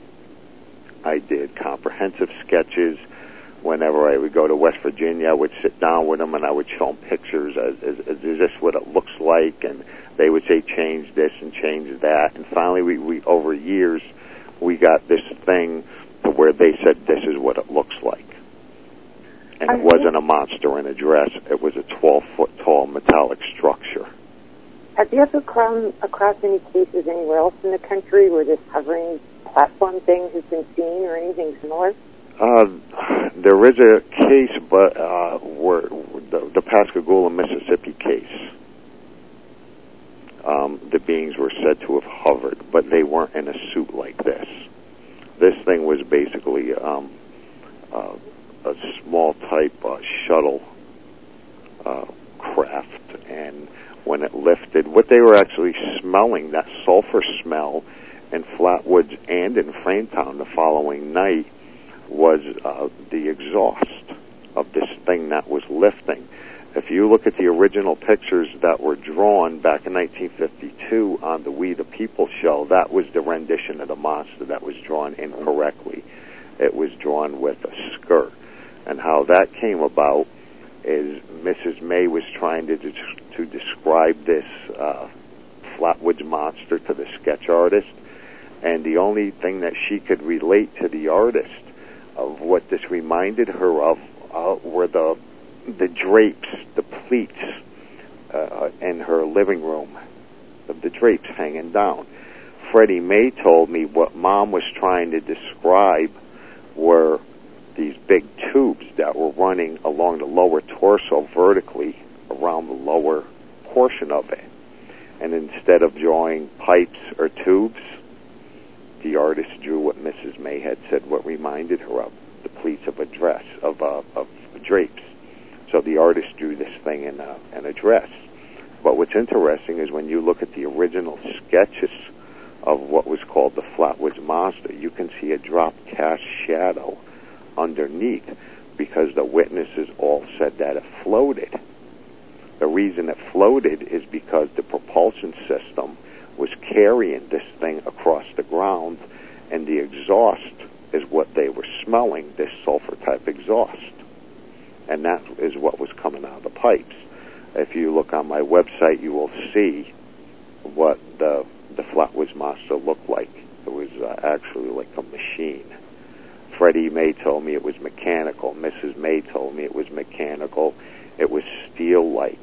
I did comprehensive sketches. Whenever I would go to West Virginia, I would sit down with them and I would show them pictures. Is this what it looks like? And they would say, change this and change that. And finally, we over years, we got this thing to where they said, this is what it looks like. And it wasn't a monster in a dress. It was a 12-foot tall metallic structure. Have you ever come across any cases anywhere else in the country where this hovering platform thing has been seen or anything similar? There is a case, but where the Pascagoula, Mississippi case, the beings were said to have hovered, but they weren't in a suit like this. This thing was basically a small type shuttle craft, and when it lifted, what they were actually smelling, that sulfur smell in Flatwoods and in Frametown the following night, was the exhaust of this thing that was lifting. If you look at the original pictures that were drawn back in 1952 on the We the People show, that was the rendition of the monster that was drawn incorrectly. It was drawn with a skirt. And how that came about is Mrs. May was trying to describe this Flatwoods monster to the sketch artist, and the only thing that she could relate to the artist of what this reminded her of were the drapes, the pleats in her living room, the drapes hanging down. Freddie May told me what Mom was trying to describe were these big tubes that were running along the lower torso vertically around the lower portion of it. And instead of drawing pipes or tubes, the artist drew what Mrs. May had said, what reminded her of the pleats of a dress, of drapes. So the artist drew this thing in a dress. But what's interesting is when you look at the original sketches of what was called the Flatwoods Monster, you can see a drop cast shadow underneath, because the witnesses all said that it floated. The reason it floated is because the propulsion system was carrying this thing across the ground, and the exhaust is what they were smelling, this sulfur-type exhaust. And that is what was coming out of the pipes. If you look on my website, you will see what the Flatwoods Monster looked like. It was actually like a machine. Freddie May told me it was mechanical. Mrs. May told me it was mechanical. It was steel-like.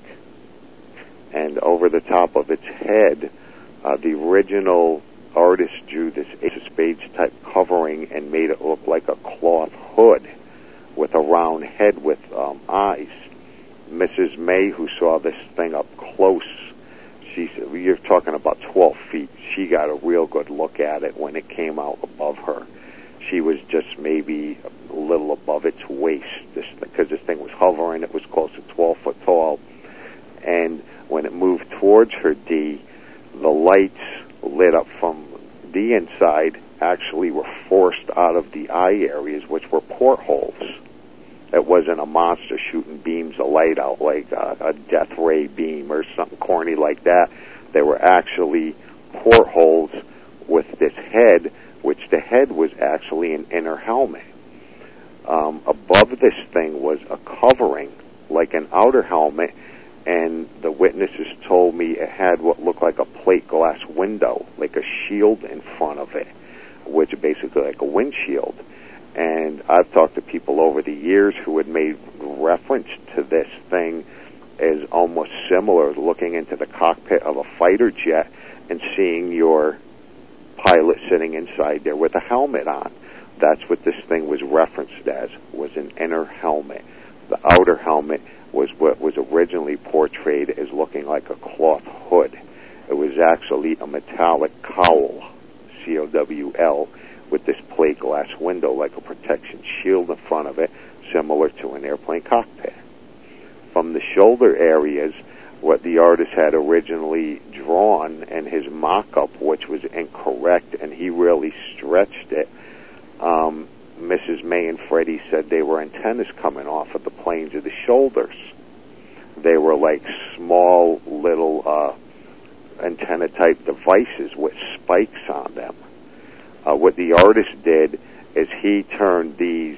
And over the top of its head, the original artist drew this Ace of Spades type covering and made it look like a cloth hood with a round head with eyes. Mrs. May, who saw this thing up close, she said, you're talking about 12 feet. She got a real good look at it when it came out above her. She was just maybe a little above its waist, because this thing was hovering. It was close to 12 foot tall. And when it moved towards her, Dee, the lights lit up from the inside actually were forced out of the eye areas, which were portholes. It wasn't a monster shooting beams of light out like a death ray beam or something corny like that. They were actually portholes with this head, which the head was actually an inner helmet. Above this thing was a covering, like an outer helmet, and the witnesses told me it had what looked like a plate glass window, like a shield in front of it, which is basically like a windshield. And I've talked to people over the years who had made reference to this thing as almost similar, looking into the cockpit of a fighter jet and seeing your pilot sitting inside there with a helmet on. That's what this thing was referenced as, was an inner helmet. The outer helmet was what was originally portrayed as looking like a cloth hood. It was actually a metallic cowl, C-O-W-L, with this plate glass window like a protection shield in front of it, similar to an airplane cockpit. From the shoulder areas, what the artist had originally drawn and his mock-up, which was incorrect, and he really stretched it, Mrs. May and Freddie said they were antennas coming off of the planes of the shoulders. They were like small little antenna-type devices with spikes on them. What the artist did is he turned these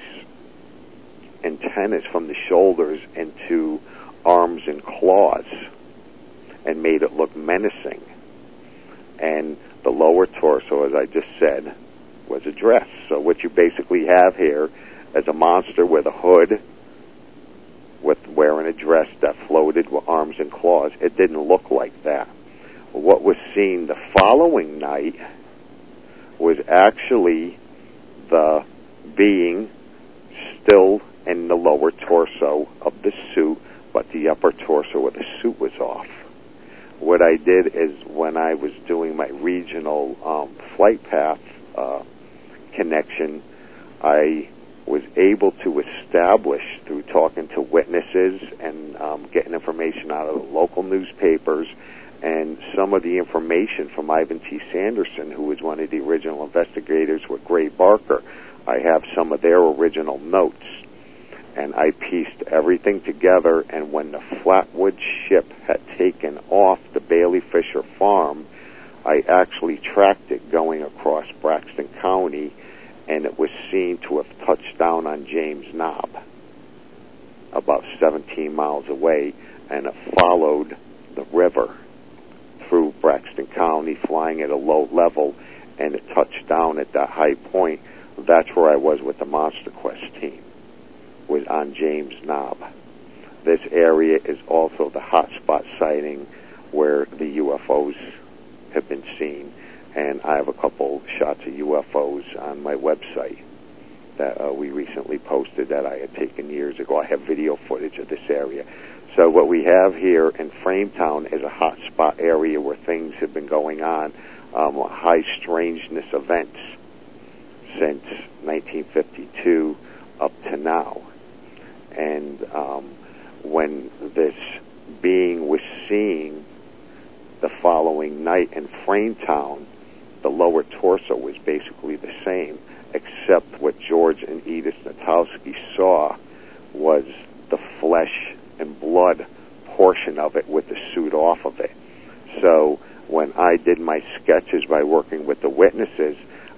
antennas from the shoulders into arms and claws and made it look menacing. And the lower torso, as I just said, was a dress. So what you basically have here is a monster with a hood, with wearing a dress that floated with arms and claws. It didn't look like that. What was seen the following night was actually the being still in the lower torso of the suit, but the upper torso of the suit was off. What I did is when I was doing my regional flight path connection, I was able to establish through talking to witnesses and getting information out of the local newspapers and some of the information from Ivan T. Sanderson, who was one of the original investigators with Gray Barker. I have some of their original notes, and I pieced everything together, and when the Flatwood ship had taken off the Bailey Fisher farm, I actually tracked it going across Braxton County, and it was seen to have touched down on James Knob, about 17 miles away, and it followed the river through Braxton County, flying at a low level, and it touched down at that high point. That's where I was with the Monster Quest team, was on James Knob. This area is also the hotspot sighting where the UFOs have been seen, and I have a couple shots of UFOs on my website that we recently posted that I had taken years ago. I have video footage of this area. So what we have here in Frametown is a hotspot area where things have been going on, high strangeness events since 1952 up to now. And when this being was seen the following night in Frametown, the lower torso was basically the same, except what George and Edith Natowski saw was the flesh and blood portion of it with the suit off of it. So when I did my sketches by working with the witnesses,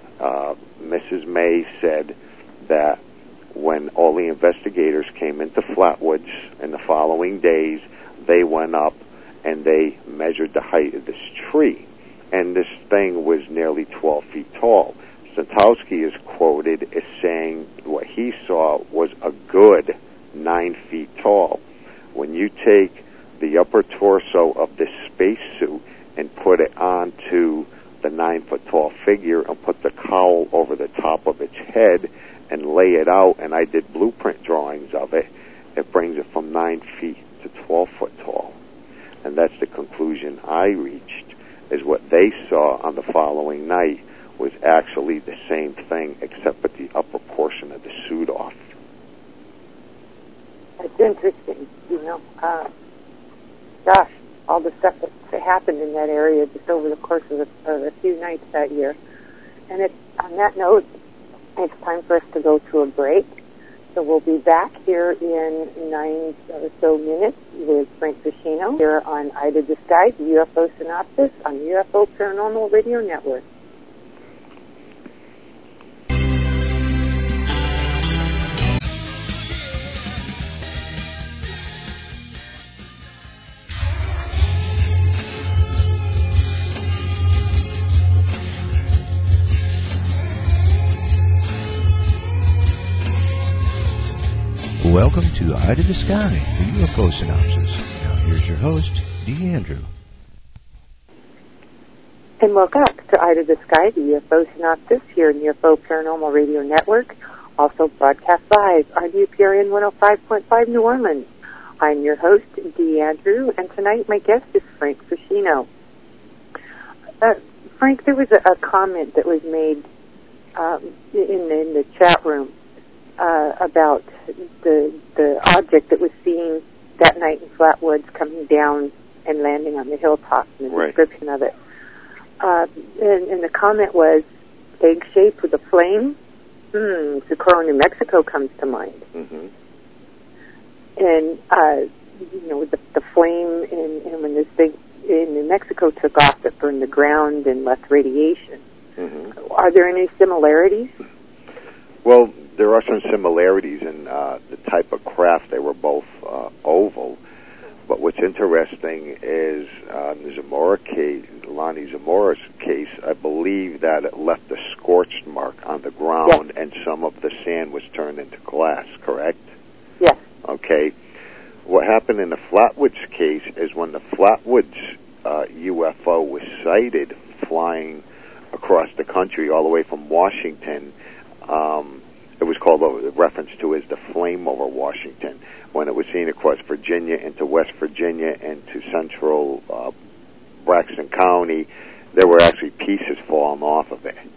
Mrs. May said that when all the investigators came into Flatwoods in the following days, they went up and they measured the height of this tree. And this thing was nearly 12 feet tall. Stantowski is quoted as saying what he saw was a good 9 feet tall. When you take the upper torso of this spacesuit and put it onto the 9 foot tall figure and put the cowl over the top of its head and lay it out, and I did blueprint drawings of it, it brings it from 9 feet to 12 foot tall. And that's the conclusion I reached, is what they saw on the following night was actually the same thing, except with the upper portion of the suit off. It's interesting, gosh, all the stuff that happened in that area just over the course of a few nights that year. And on that note, it's time for us to go to a break. So we'll be back here in 9 or so minutes with Frank Fuscino here on Eye to the Sky, the UFO Synopsis on UFO Paranormal Radio Network. Welcome to Eye to the Sky, the UFO Synopsis. Now here's your host, Dee Andrew. And welcome back to Eye to the Sky, the UFO Synopsis here in UFO Paranormal Radio Network, also broadcast live on UPRN 105.5 New Orleans. I'm your host, Dee Andrew, and tonight my guest is Frank Fuscino. Frank, there was a comment that was made in the chat room about the object that was seen that night in Flatwoods coming down and landing on the hilltop, and the description of it. And the comment was, egg-shaped with a flame? Socorro, New Mexico comes to mind. Mm-hmm. And, with the flame, and when this thing in New Mexico took off, it burned the ground and left radiation. Mm-hmm. Are there any similarities? Well, there are some similarities in the type of craft. They were both oval. But what's interesting is the Zamora case, Lonnie Zamora's case, I believe that it left a scorched mark on the ground, and some of the sand was turned into glass, correct? Yes. Okay. What happened in the Flatwoods case is when the Flatwoods UFO was sighted flying across the country all the way from Washington, it was called, a reference to as the flame over Washington. When it was seen across Virginia into West Virginia and to central Braxton County, there were actually pieces falling off of it.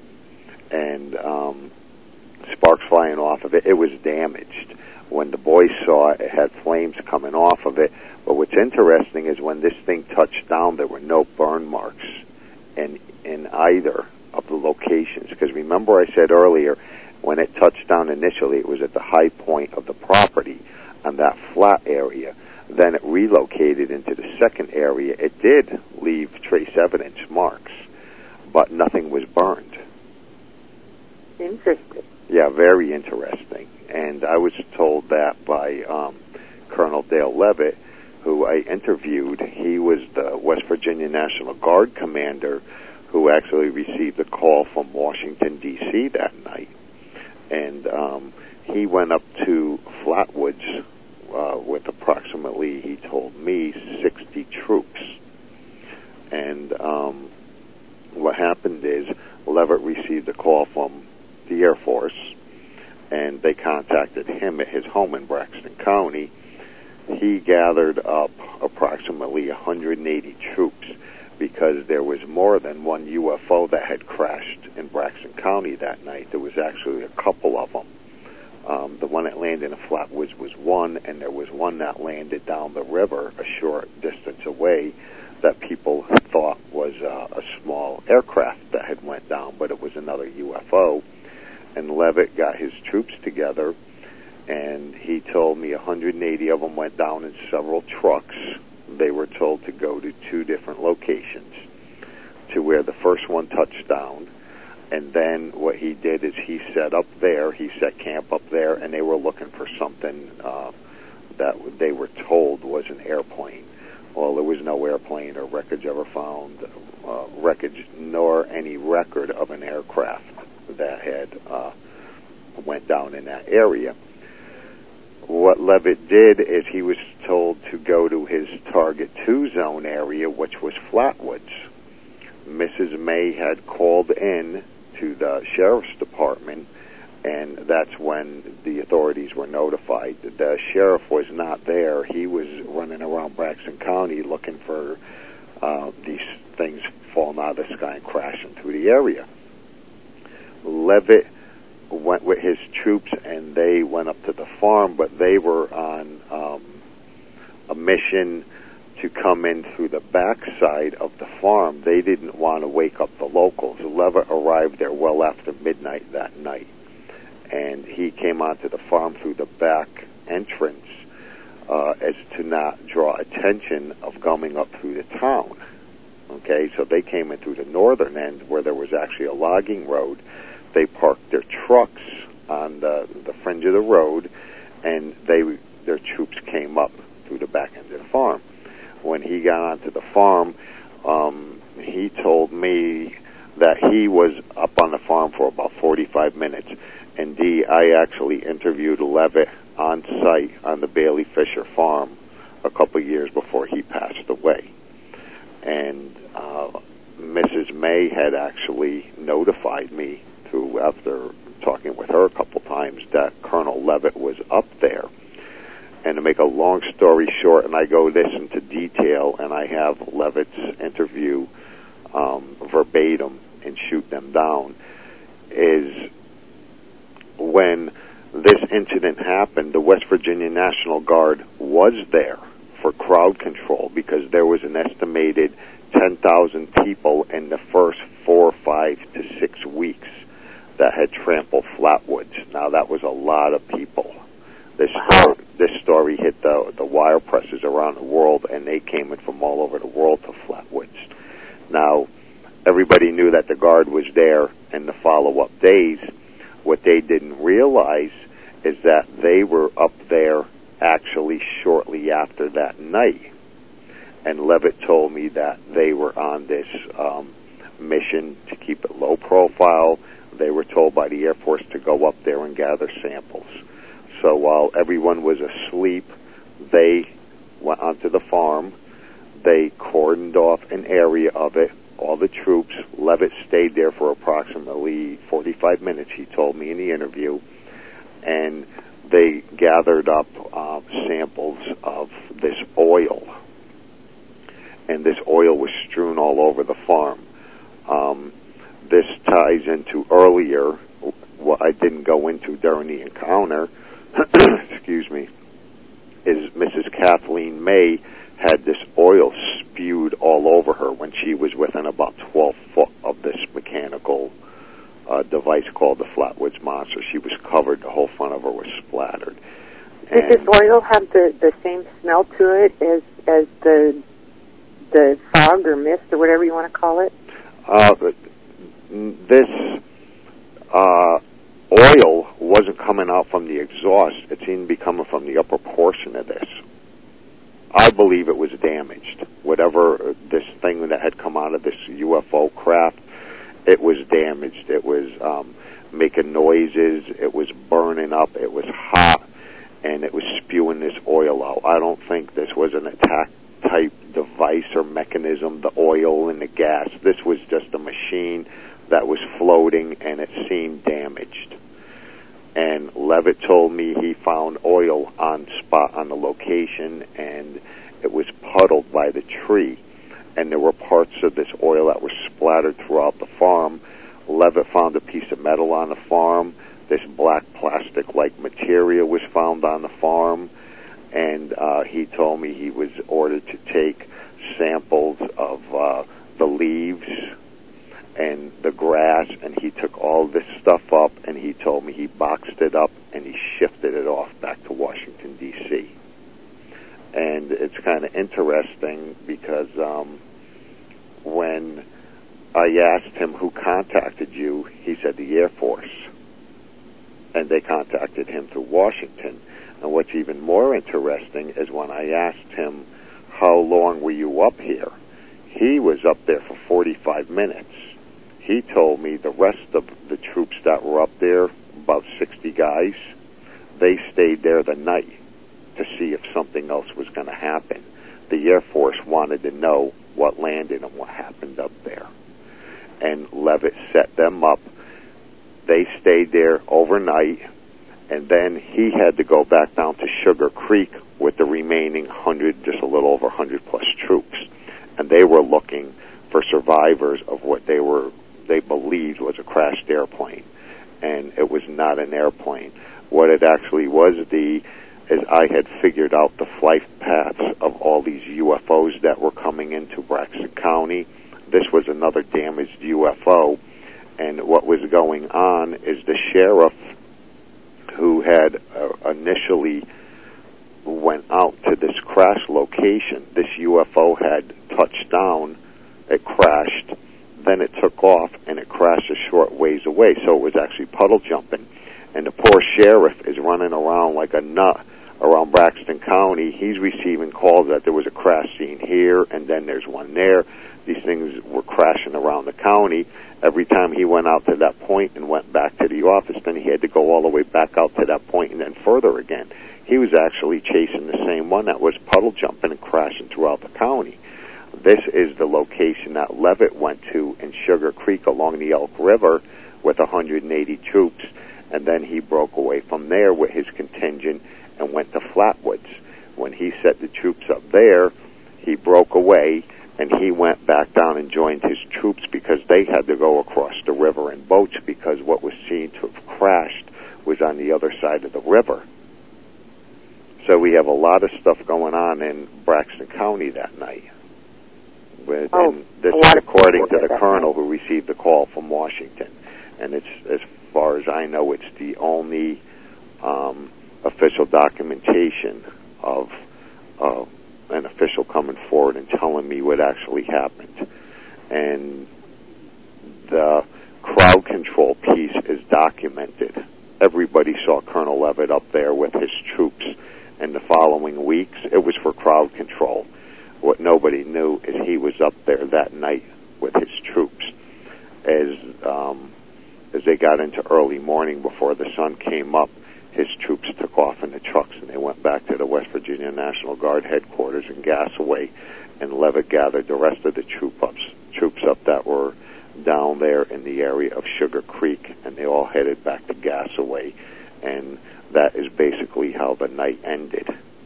And sparks flying off of it. It was damaged. When the boys saw it, it had flames coming off of it. But what's interesting is when this thing touched down, there were no burn marks in either of the locations. Because remember I said earlier, when it touched down initially, it was at the high point of the property on that flat area. Then it relocated into the second area. It did leave trace evidence marks, but nothing was burned. Interesting. Yeah, very interesting. And I was told that by Colonel Dale Levitt, who I interviewed. He was the West Virginia National Guard commander who actually received a call from Washington, D.C. that night. And he went up to Flatwoods with approximately, he told me, 60 troops. And what happened is Levitt received a call from the Air Force, and they contacted him at his home in Braxton County. He gathered up approximately 180 troops because there was more than one UFO that had crashed in Braxton County that night. There was actually a couple of them. The one that landed in Flatwoods was one, and there was one that landed down the river a short distance away that people thought was a small aircraft that had went down, but it was another UFO. And Levitt got his troops together, and he told me 180 of them went down in several trucks. They were told to go to 2 different locations, to where the first one touched down. And then what he did is he set up there, he set camp up there, and they were looking for something that they were told was an airplane. Well, there was no airplane or wreckage ever found, wreckage nor any record of an aircraft that had went down in that area. What Levitt did is he was told to go to his Target 2 zone area, which was Flatwoods. Mrs. May had called in to the sheriff's department, and that's when the authorities were notified. The sheriff was not there. He was running around Braxton County looking for these things falling out of the sky and crashing through the area. Levitt went with his troops, and they went up to the farm, but they were on a mission to come in through the backside of the farm. They didn't want to wake up the locals. Levitt arrived there well after midnight that night, and he came onto the farm through the back entrance as to not draw attention of coming up through the town. Okay, so they came in through the northern end where there was actually a logging road. They parked their trucks on the fringe of the road, and their troops came up through the back end of the farm. When he got onto the farm, he told me that he was up on the farm for about 45 minutes. And I actually interviewed Levitt on site on the Bailey Fisher farm a couple of years before he passed away. And Mrs. May had actually notified me after talking with her a couple times that Colonel Levitt was up there. And to make a long story short, and I go this into detail, and I have Levitt's interview verbatim and shoot them down, is when this incident happened, the West Virginia National Guard was there for crowd control because there was an estimated 10,000 people in the first 4, 5 to 6 weeks that had trampled Flatwoods. Now, that was a lot of people. This story hit the wire presses around the world, and they came in from all over the world to Flatwoods. Now, everybody knew that the Guard was there in the follow-up days. What they didn't realize is that they were up there actually shortly after that night. And Levitt told me that they were on this mission to keep it low profile. They were told by the Air Force to go up there and gather samples. So while everyone was asleep, they went onto the farm. They cordoned off an area of it, all the troops. Levitt stayed there for approximately 45 minutes, he told me in the interview, and they gathered up samples of this oil. And this oil was strewn all over the farm. This ties into earlier, what I didn't go into during the encounter, excuse me, is Mrs. Kathleen May had this oil spewed all over her when she was within about 12 foot of this mechanical device called the Flatwoods Monster. She was covered, the whole front of her was splattered. Did this oil have the same smell to it as the fog or mist or whatever you want to call it? This oil wasn't coming out from the exhaust. It seemed to be coming from the upper portion of this. I believe it was damaged. Whatever this thing that had come out of this UFO craft, it was damaged. It was making noises. It was burning up. It was hot, and it was spewing this oil out. I don't think this was an attack-type device or mechanism, the oil and the gas. This was just a machine that was floating, and it seemed damaged. And Levitt told me he found oil on spot on the location, and it was puddled by the tree. And there were parts of this oil that were splattered throughout the farm. Levitt found a piece of metal on the farm. This black plastic-like material was found on the farm. And he told me he was ordered to take samples of the leaves and the grass, and he took all this stuff up, and he told me he boxed it up and he shifted it off back to Washington, D.C. And it's kind of interesting because when I asked him who contacted you, he said the Air Force, and they contacted him through Washington. And what's even more interesting is when I asked him, how long were you up here? He was up there for 45 minutes. he told me the rest of the troops that were up there, about 60 guys, they stayed there the night to see if something else was going to happen. The Air Force wanted to know what landed and what happened up there. And Leavitt set them up. They stayed there overnight, and then he had to go back down to Sugar Creek with the remaining 100, just a little over 100 plus troops. And they were looking for survivors of what they believed was a crashed airplane. And it was not an airplane. What it actually was, is I had figured out the flight paths of all these UFOs that were coming into Braxton County. This was another damaged UFO, and what was going on is the sheriff who had initially went out to this crash location. This UFO had touched down, it crashed, then it took off, and it crashed a short ways away, so it was actually puddle jumping. And the poor sheriff is running around like a nut around Braxton County. He's receiving calls that there was a crash scene here, and then there's one there. These things were crashing around the county. Every time he went out to that point and went back to the office, then he had to go all the way back out to that point and then further again. He was actually chasing the same one that was puddle jumping and crashing throughout the county. This is the location that Leavitt went to in Sugar Creek along the Elk River with 180 troops, and then he broke away from there with his contingent and went to Flatwoods. When he set the troops up there, he broke away, and he went back down and joined his troops because they had to go across the river in boats because what was seen to have crashed was on the other side of the river. So we have a lot of stuff going on in Braxton County that night. And this is according to the colonel who received the call from Washington. And it's, as far as I know, it's the only official documentation of an official coming forward and telling me what actually happened. And the crowd control piece is documented. Everybody saw Colonel Leavitt up there with his troops. And the following weeks, it was for crowd control. What nobody knew is he was up there that night with his troops. As they got into early morning before the sun came up, his troops took off in the trucks and they went back to the West Virginia National Guard headquarters in Gassaway, and Leavitt gathered the rest of the troops up that were down there in the area of Sugar Creek, and they all headed back to Gassaway, and that is basically how the night ended.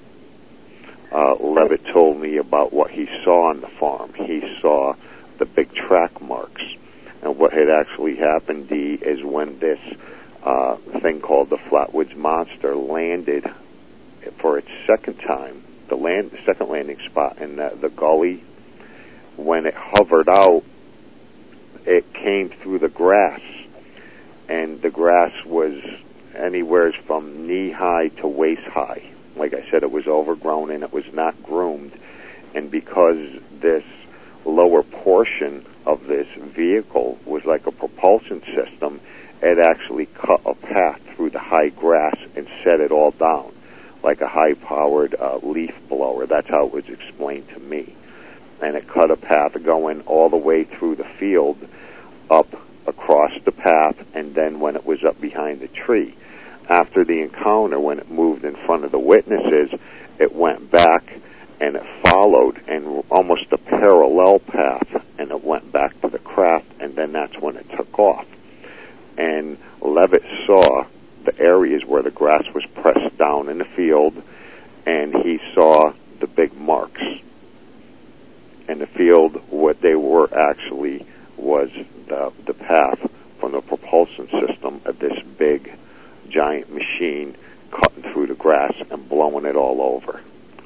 Leavitt told me about what he saw on the farm. He saw the big track marks. And what had actually happened, Dee, is when this thing called the Flatwoods Monster landed for its second time, the second landing spot in the gully, when it hovered out, it came through the grass. And the grass was anywhere from knee-high to waist-high. Like I said, it was overgrown and it was not groomed. And because this lower portion of this vehicle was like a propulsion system, it actually cut a path through the high grass and set it all down, like a high-powered leaf blower. That's how it was explained to me. And it cut a path going all the way through the field, up across the path, and then when it was up behind the tree. After the encounter, when it moved in front of the witnesses, it went back and it followed and almost a parallel path, and it went back to the craft, and then that's when it took off. And Leavitt saw the areas where the grass was pressed down in the field, and he saw the big marks. In the field, what they were actually was the path from the propulsion system of this big giant machine cutting through the grass and blowing it all over.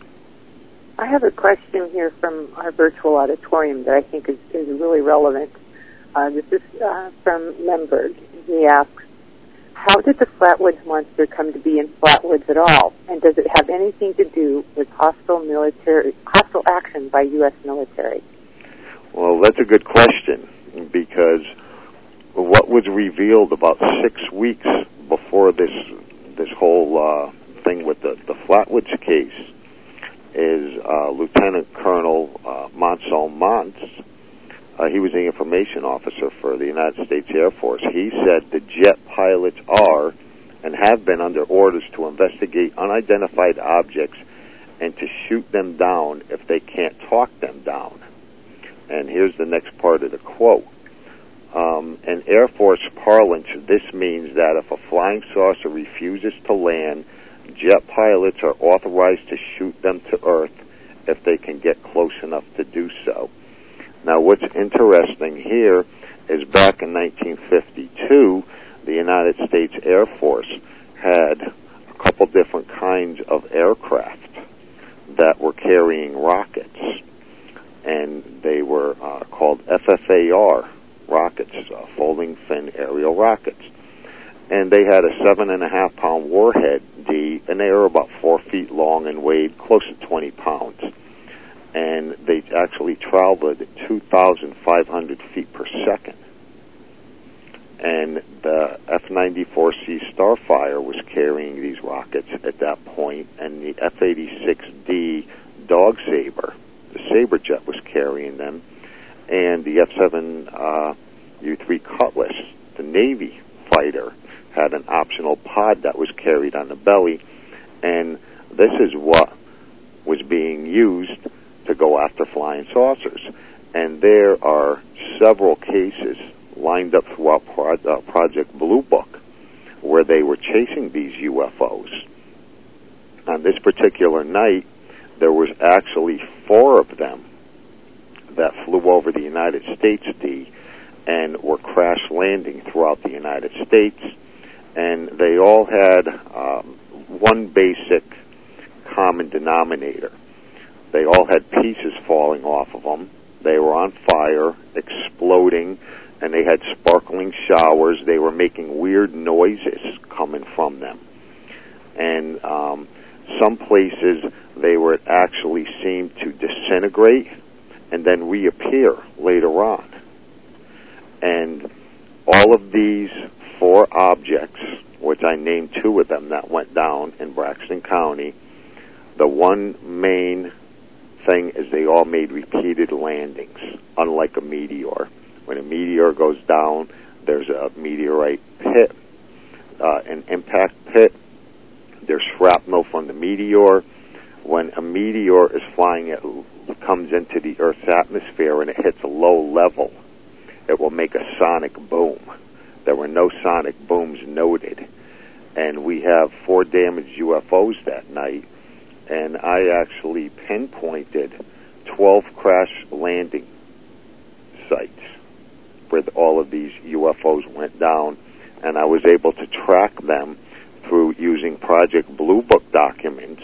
I have a question here from our virtual auditorium that I think is really relevant. This is from Lemberg. He asks, how did the Flatwoods Monster come to be in Flatwoods at all? And does it have anything to do with hostile action by U.S. military? Well, that's a good question, because what was revealed about 6 weeks before this whole thing with the Flatwoods case is Lieutenant Colonel Monson Montz he was the information officer for the United States Air Force. He said the jet pilots are and have been under orders to investigate unidentified objects and to shoot them down if they can't talk them down. And here's the next part of the quote. In Air Force parlance, this means that if a flying saucer refuses to land, jet pilots are authorized to shoot them to Earth if they can get close enough to do so. Now, what's interesting here is back in 1952, the United States Air Force had a couple different kinds of aircraft that were carrying rockets, and they were called FFAR rockets, folding fin aerial rockets. And they had a 7.5-pound warhead, D, and they were about 4 feet long and weighed close to 20 pounds. And they actually traveled at 2,500 feet per second. And the F-94C Starfire was carrying these rockets at that point, and the F-86D Dog Saber, the Saber jet, was carrying them, and the F-7U-3 Cutlass, the Navy fighter, had an optional pod that was carried on the belly, and this is what was being used to go after flying saucers. And there are several cases lined up throughout Project Blue Book where they were chasing these UFOs. On this particular night, there was actually 4 of them that flew over the United States, D, and were crash landing throughout the United States. And they all had one basic common denominator. They all had pieces falling off of them. They were on fire, exploding, and they had sparkling showers. They were making weird noises coming from them. And some places they were actually seemed to disintegrate and then reappear later on. And all of these 4 objects, which I named 2 of them that went down in Braxton County, the one main thing is they all made repeated landings, unlike a meteor. When a meteor goes down, there's a meteorite pit, an impact pit. There's shrapnel from the meteor. When a meteor is flying, it comes into the Earth's atmosphere and it hits a low level, it will make a sonic boom. There were no sonic booms noted. And we have 4 damaged UFOs that night, and I actually pinpointed 12 crash landing sites where all of these UFOs went down, and I was able to track them through using Project Blue Book documents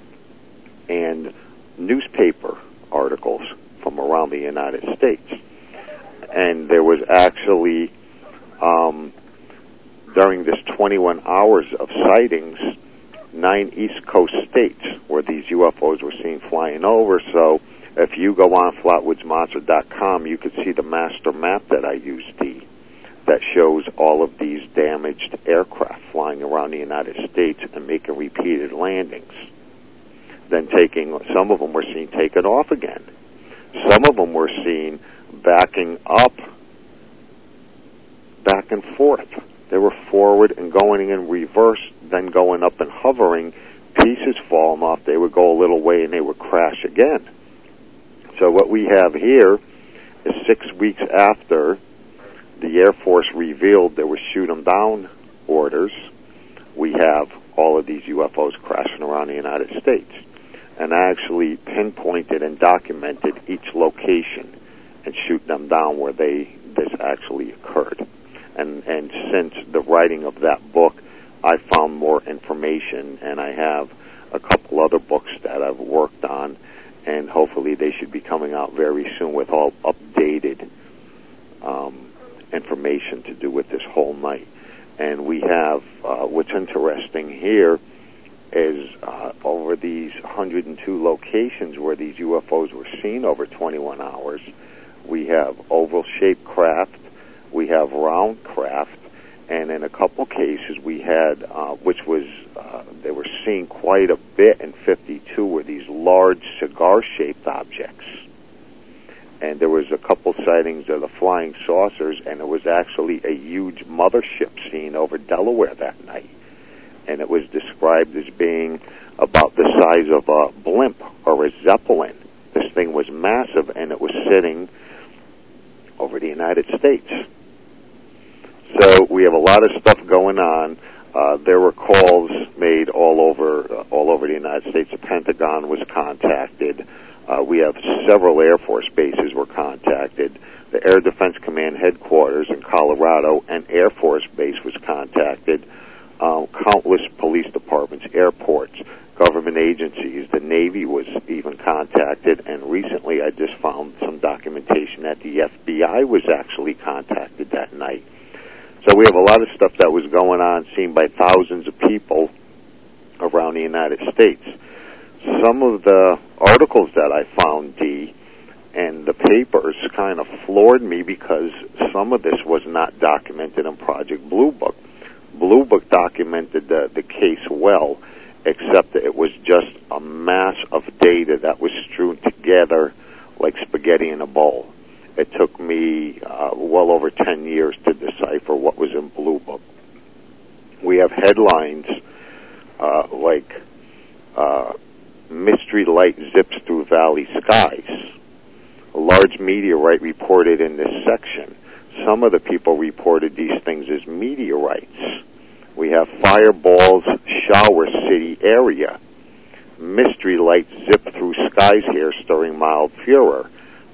and newspaper articles from around the United States. And there was actually, during this 21 hours of sightings, 9 East Coast states where these UFOs were seen flying over. So if you go on flatwoodsmonster.com, you could see the master map that I used, that shows all of these damaged aircraft flying around the United States and making repeated landings. Then some of them were seen taking off again. Some of them were seen backing up, back and forth. They were forward and going in reverse, then going up and hovering. Pieces falling off, they would go a little way and they would crash again. So what we have here is 6 weeks after the Air Force revealed there were shoot 'em down orders, we have all of these UFOs crashing around the United States. And I actually pinpointed and documented each location and shoot them down where this actually occurred. And since the writing of that book, I found more information, and I have a couple other books that I've worked on, and hopefully they should be coming out very soon with all updated information to do with this whole night. And we have, what's interesting here is over these 102 locations where these UFOs were seen over 21 hours, we have oval-shaped craft, we have round craft, and in a couple cases we had, they were seen quite a bit in 52, were these large cigar-shaped objects. and there was a couple sightings of the flying saucers, and it was actually a huge mothership seen over Delaware that night. And it was described as being about the size of a blimp or a Zeppelin. This thing was massive, and it was sitting over the United States. So we have a lot of stuff going on. There were calls made all over the United States. The Pentagon was contacted. We have several Air Force bases were contacted. The Air Defense Command headquarters in Colorado and Air Force Base was contacted. Countless police departments, airports, government agencies. The Navy was even contacted, and recently I just found some documentation that the FBI was actually contacted that night. So we have a lot of stuff that was going on, seen by thousands of people around the United States. Some of the articles that I found, Dee, and the papers kind of floored me because some of this was not documented in Project Blue Book. Blue Book documented the case well, except that it was just a mass of data that was strewn together like spaghetti in a bowl. It took me well over 10 years to decipher what was in Blue Book. We have headlines like mystery light zips through valley skies. A large meteorite reported in this section. Some of the people reported these things as meteorites. We have fireballs shower city area. Mystery lights zip through skies here, stirring mild furor.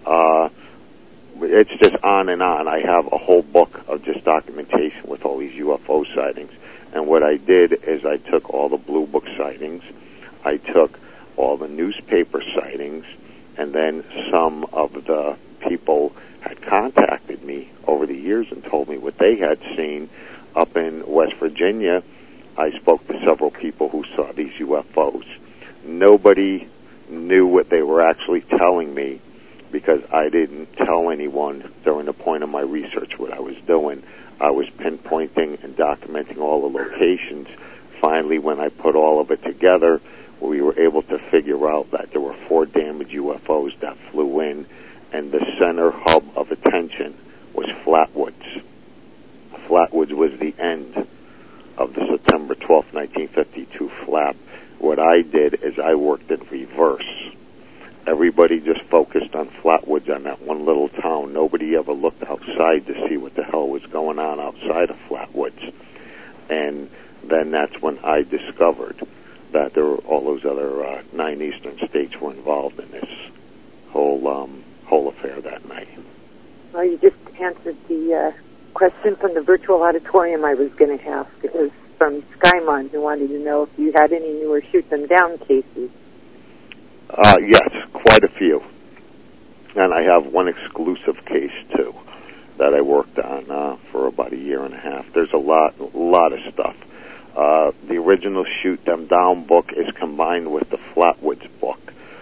It's just on and on. I have a whole book of just documentation with all these UFO sightings. And what I did is I took all the Blue Book sightings, I took all the newspaper sightings, and then some of the people had contacted me over the years and told me what they had seen. Up in West Virginia, I spoke to several people who saw these UFOs. Nobody knew what they were actually telling me because I didn't tell anyone during the point of my research what I was doing. I was pinpointing and documenting all the locations. Finally, when I put all of it together, we were able to figure out that there were 4 damaged UFOs that flew in, and the center hub of attention was Flatwoods. Flatwoods was the end of the September 12, 1952 flap. What I did is I worked in reverse. Everybody just focused on Flatwoods, on that one little town. Nobody ever looked outside to see what the hell was going on outside of Flatwoods. And then that's when I discovered that there were all those other 9 eastern states were involved in this whole affair that night. Well, you just answered the question from the virtual auditorium I was going to ask. It was from Skymon, who wanted to know if you had any newer shoot them down cases. Yes, quite a few. And I have one exclusive case, too, that I worked on for about a year and a half. There's a lot of stuff. The original Shoot Them Down book is combined with the Flatwoods book.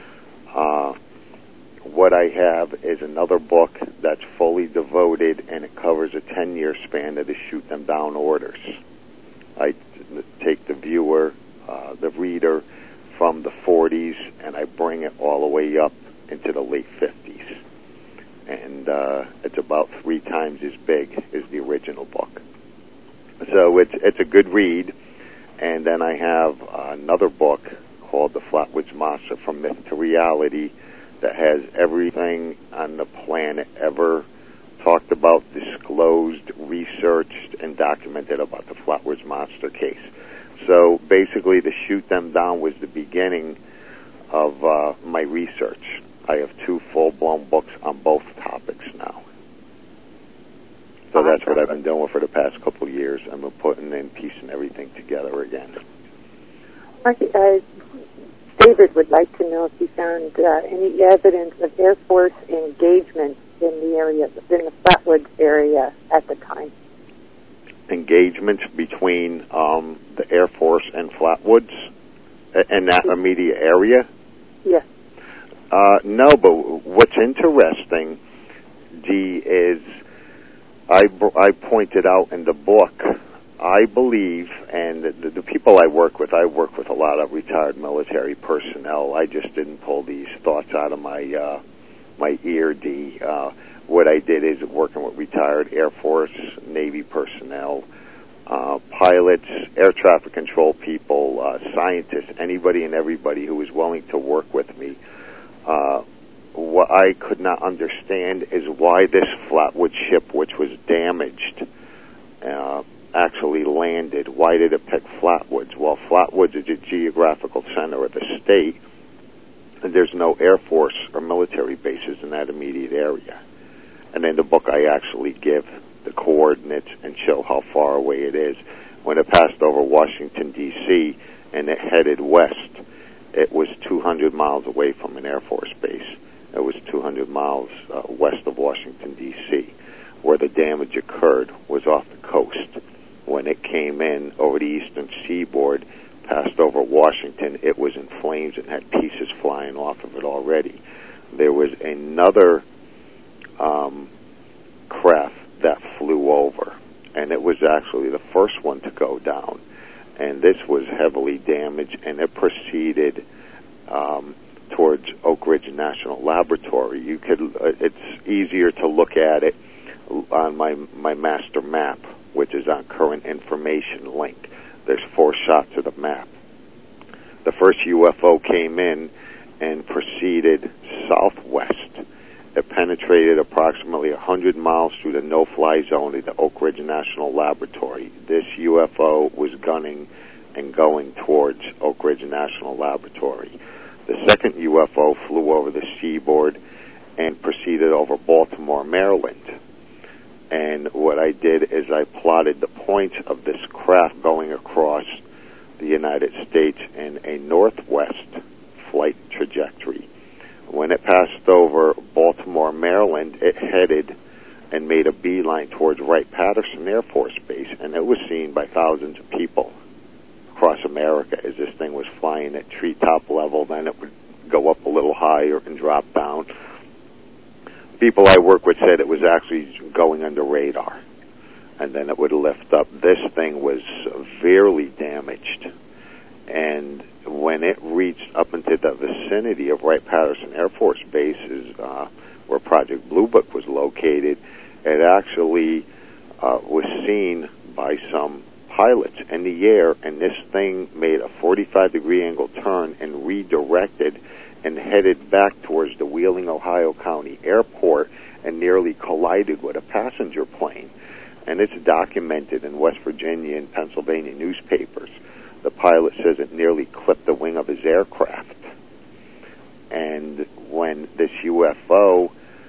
What I have is another book that's fully devoted, and it covers a 10-year span of the Shoot Them Down orders. I take the viewer, the reader, from the 40s, and I bring it all the way up into the late 50s. And it's about 3 times as big as the original book. So it's a good read. And then I have another book called The Flatwoods Monster, From Myth to Reality, that has everything on the planet ever talked about, disclosed, researched, and documented about the Flatwoods Monster case. So basically, the Shoot Them Down was the beginning of my research. I have 2 full-blown books on both topics now. So that's what I've been doing for the past couple of years. I've been putting and piecing everything together again. David would like to know if you found any evidence of Air Force engagement in the area, in the Flatwoods area at the time. Engagement between the Air Force and Flatwoods in that immediate area? Yes. No, but what's interesting, Dee, is I pointed out in the book, I believe, and the people I work with a lot of retired military personnel. I just didn't pull these thoughts out of my my ear, D. What I did is working with retired Air Force, Navy personnel, pilots, air traffic control people, scientists, anybody and everybody who was willing to work with me. What I could not understand is why this Flatwood ship, which was damaged, actually landed. Why did it pick Flatwoods? Well, Flatwoods is a geographical center of the state, and there's no Air Force or military bases in that immediate area. And in the book, I actually give the coordinates and show how far away it is. When it passed over Washington, D.C., and it headed west, it was 200 miles away from an Air Force base. It was 200 miles west of Washington, D.C. Where the damage occurred was off the coast. When it came in over the eastern seaboard, passed over Washington, it was in flames and had pieces flying off of it already. There was another craft that flew over, and it was actually the first one to go down. And this was heavily damaged, and it proceeded towards Oak Ridge National Laboratory. It's easier to look at it on my master map, which is on Current Information link. There's 4 shots of the map. The first UFO came in and proceeded southwest. It penetrated approximately 100 miles through the no-fly zone of the Oak Ridge National Laboratory. This UFO was gunning and going towards Oak Ridge National Laboratory. The second UFO flew over the seaboard and proceeded over Baltimore, Maryland. And what I did is I plotted the points of this craft going across the United States in a northwest flight trajectory. When it passed over Baltimore, Maryland, it headed and made a beeline towards Wright-Patterson Air Force Base, and it was seen by thousands of people across America as this thing was flying at treetop level. Then it would go up a little higher and drop down. People I work with said it was actually going under radar, and then it would lift up. This thing was severely damaged, and when it reached up into the vicinity of Wright-Patterson Air Force Base, where Project Blue Book was located, it actually was seen by some pilots in the air, and this thing made a 45-degree angle turn and redirected and headed back towards the Wheeling, Ohio County Airport and nearly collided with a passenger plane. And it's documented in West Virginia and Pennsylvania newspapers. The pilot says it nearly clipped the wing of his aircraft. And when this UFO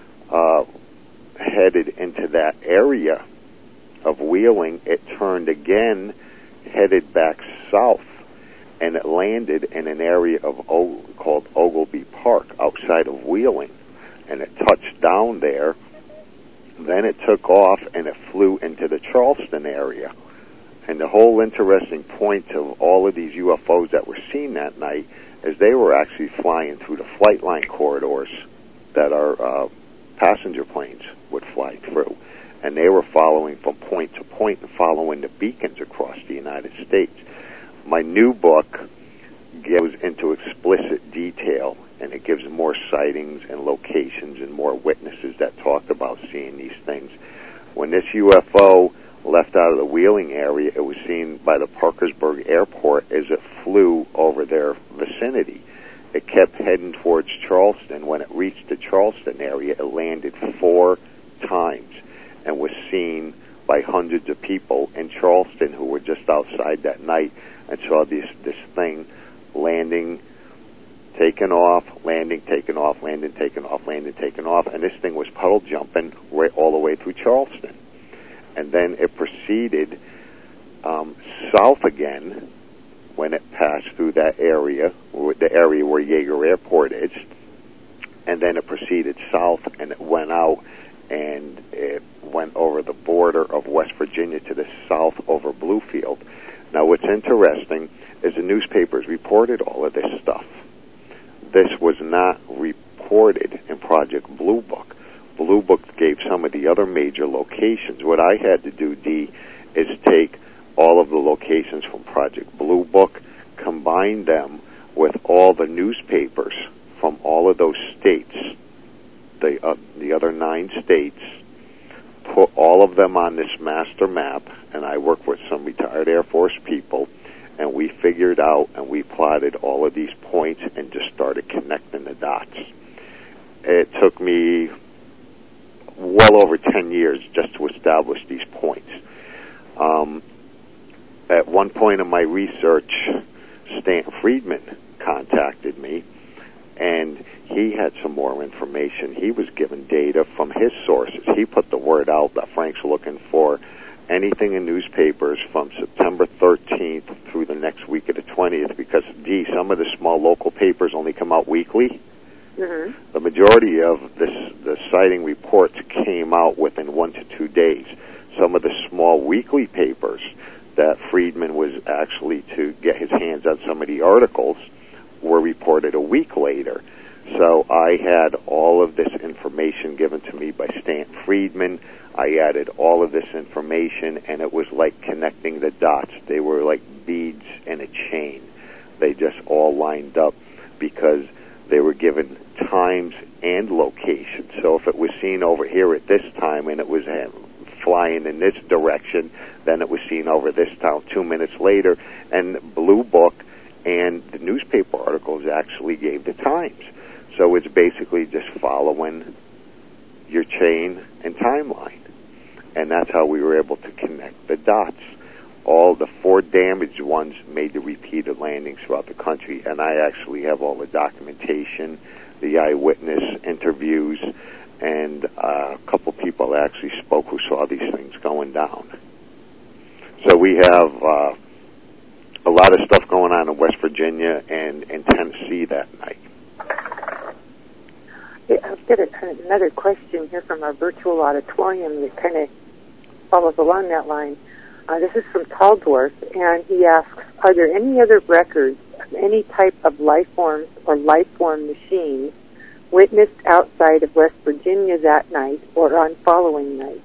headed into that area of Wheeling, it turned again, headed back south, and it landed in an area of called Oglebay Park outside of Wheeling. And it touched down there. Then it took off and it flew into the Charleston area. And the whole interesting point of all of these UFOs that were seen that night is they were actually flying through the flight line corridors that our passenger planes would fly through. And they were following from point to point and following the beacons across the United States. My new book goes into explicit detail, and it gives more sightings and locations and more witnesses that talked about seeing these things. When this UFO left out of the Wheeling area, it was seen by the Parkersburg Airport as it flew over their vicinity. It kept heading towards Charleston. When it reached the Charleston area, it landed 4 times and was seen by hundreds of people in Charleston who were just outside that night and saw this thing landing, taking off, landing, taking off, landing, taking off, landing, taking off, and this thing was puddle jumping right all the way through Charleston. And then it proceeded south again when it passed through that area, the area where Yeager Airport is, and then it proceeded south and it went out and it went over the border of West Virginia to the south over Bluefield. Now, what's interesting is the newspapers reported all of this stuff. This was not reported in Project Blue Book. Blue Book gave some of the other major locations. What I had to do, D, is take all of the locations from Project Blue Book, combine them with all the newspapers from all of those states, the other 9 states, put all of them on this master map, and I worked with some retired Air Force people, and we figured out and we plotted all of these points and just started connecting the dots. It took me well over 10 years just to establish these points. At one point in my research, Stan Friedman contacted me, and he had some more information. He was given data from his sources. He put the word out that Frank's looking for anything in newspapers from September 13th through the next week of the 20th, because, some of the small local papers only come out weekly. Mm-hmm. The majority of the sighting reports came out within 1 to 2 days. Some of the small weekly papers that Friedman was actually to get his hands on some of the articles were reported a week later. So I had all of this information given to me by Stan Friedman. I added all of this information, and it was like connecting the dots. They were like beads in a chain. They just all lined up because they were given times and locations. So if it was seen over here at this time and it was flying in this direction, then it was seen over this town 2 minutes later. And Blue Book and the newspaper articles actually gave the times. So it's basically just following your chain and timeline. And that's how we were able to connect the dots. All the 4 damaged ones made the repeated landings throughout the country, and I actually have all the documentation, the eyewitness interviews, and a couple people actually spoke who saw these things going down. So we have a lot of stuff going on in West Virginia and in Tennessee that night. Yeah, I've got another question here from our virtual auditorium that kind of follows along that line. This is from Taldorf, and he asks, are there any other records of any type of life forms or life form machines witnessed outside of West Virginia that night or on following nights?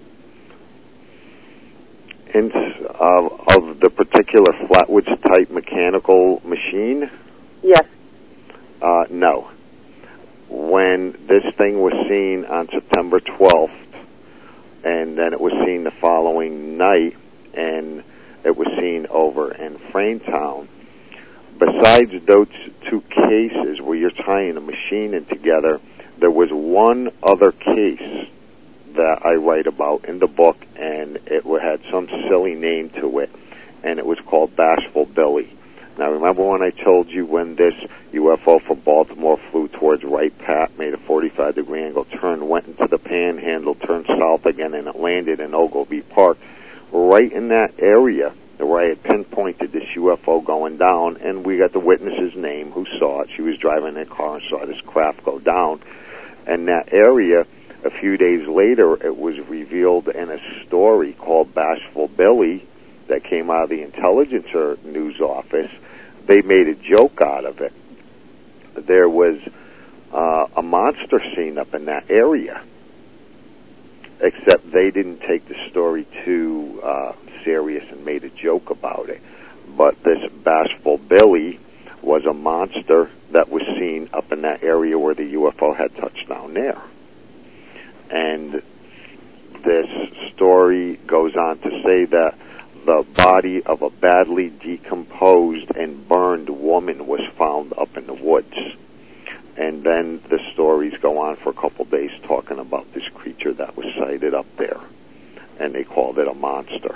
Of the particular Flatwoods type mechanical machine? Yes. No. When this thing was seen on September 12th, and then it was seen the following night, and it was seen over in Fraintown, besides those 2 cases where you're tying a machine in together, there was one other case that I write about in the book, and it had some silly name to it, and it was called Bashful Billy. Now, remember when I told you when this UFO from Baltimore flew towards Wright Pat, made a 45-degree angle turn, went into the Panhandle, turned south again, and it landed in Ogilvie Park, right in that area where I had pinpointed this UFO going down, and we got the witness's name who saw it. She was driving a car and saw this craft go down. And that area, a few days later, it was revealed in a story called Bashful Billy that came out of the Intelligencer news office. They made a joke out of it. There was a monster scene up in that area, except they didn't take the story too serious and made a joke about it. But this Bashful Billy was a monster that was seen up in that area where the UFO had touched down there. And this story goes on to say that the body of a badly decomposed and burned woman was found up in the woods. And then the stories go on for a couple days talking about this creature that was sighted up there. And they called it a monster.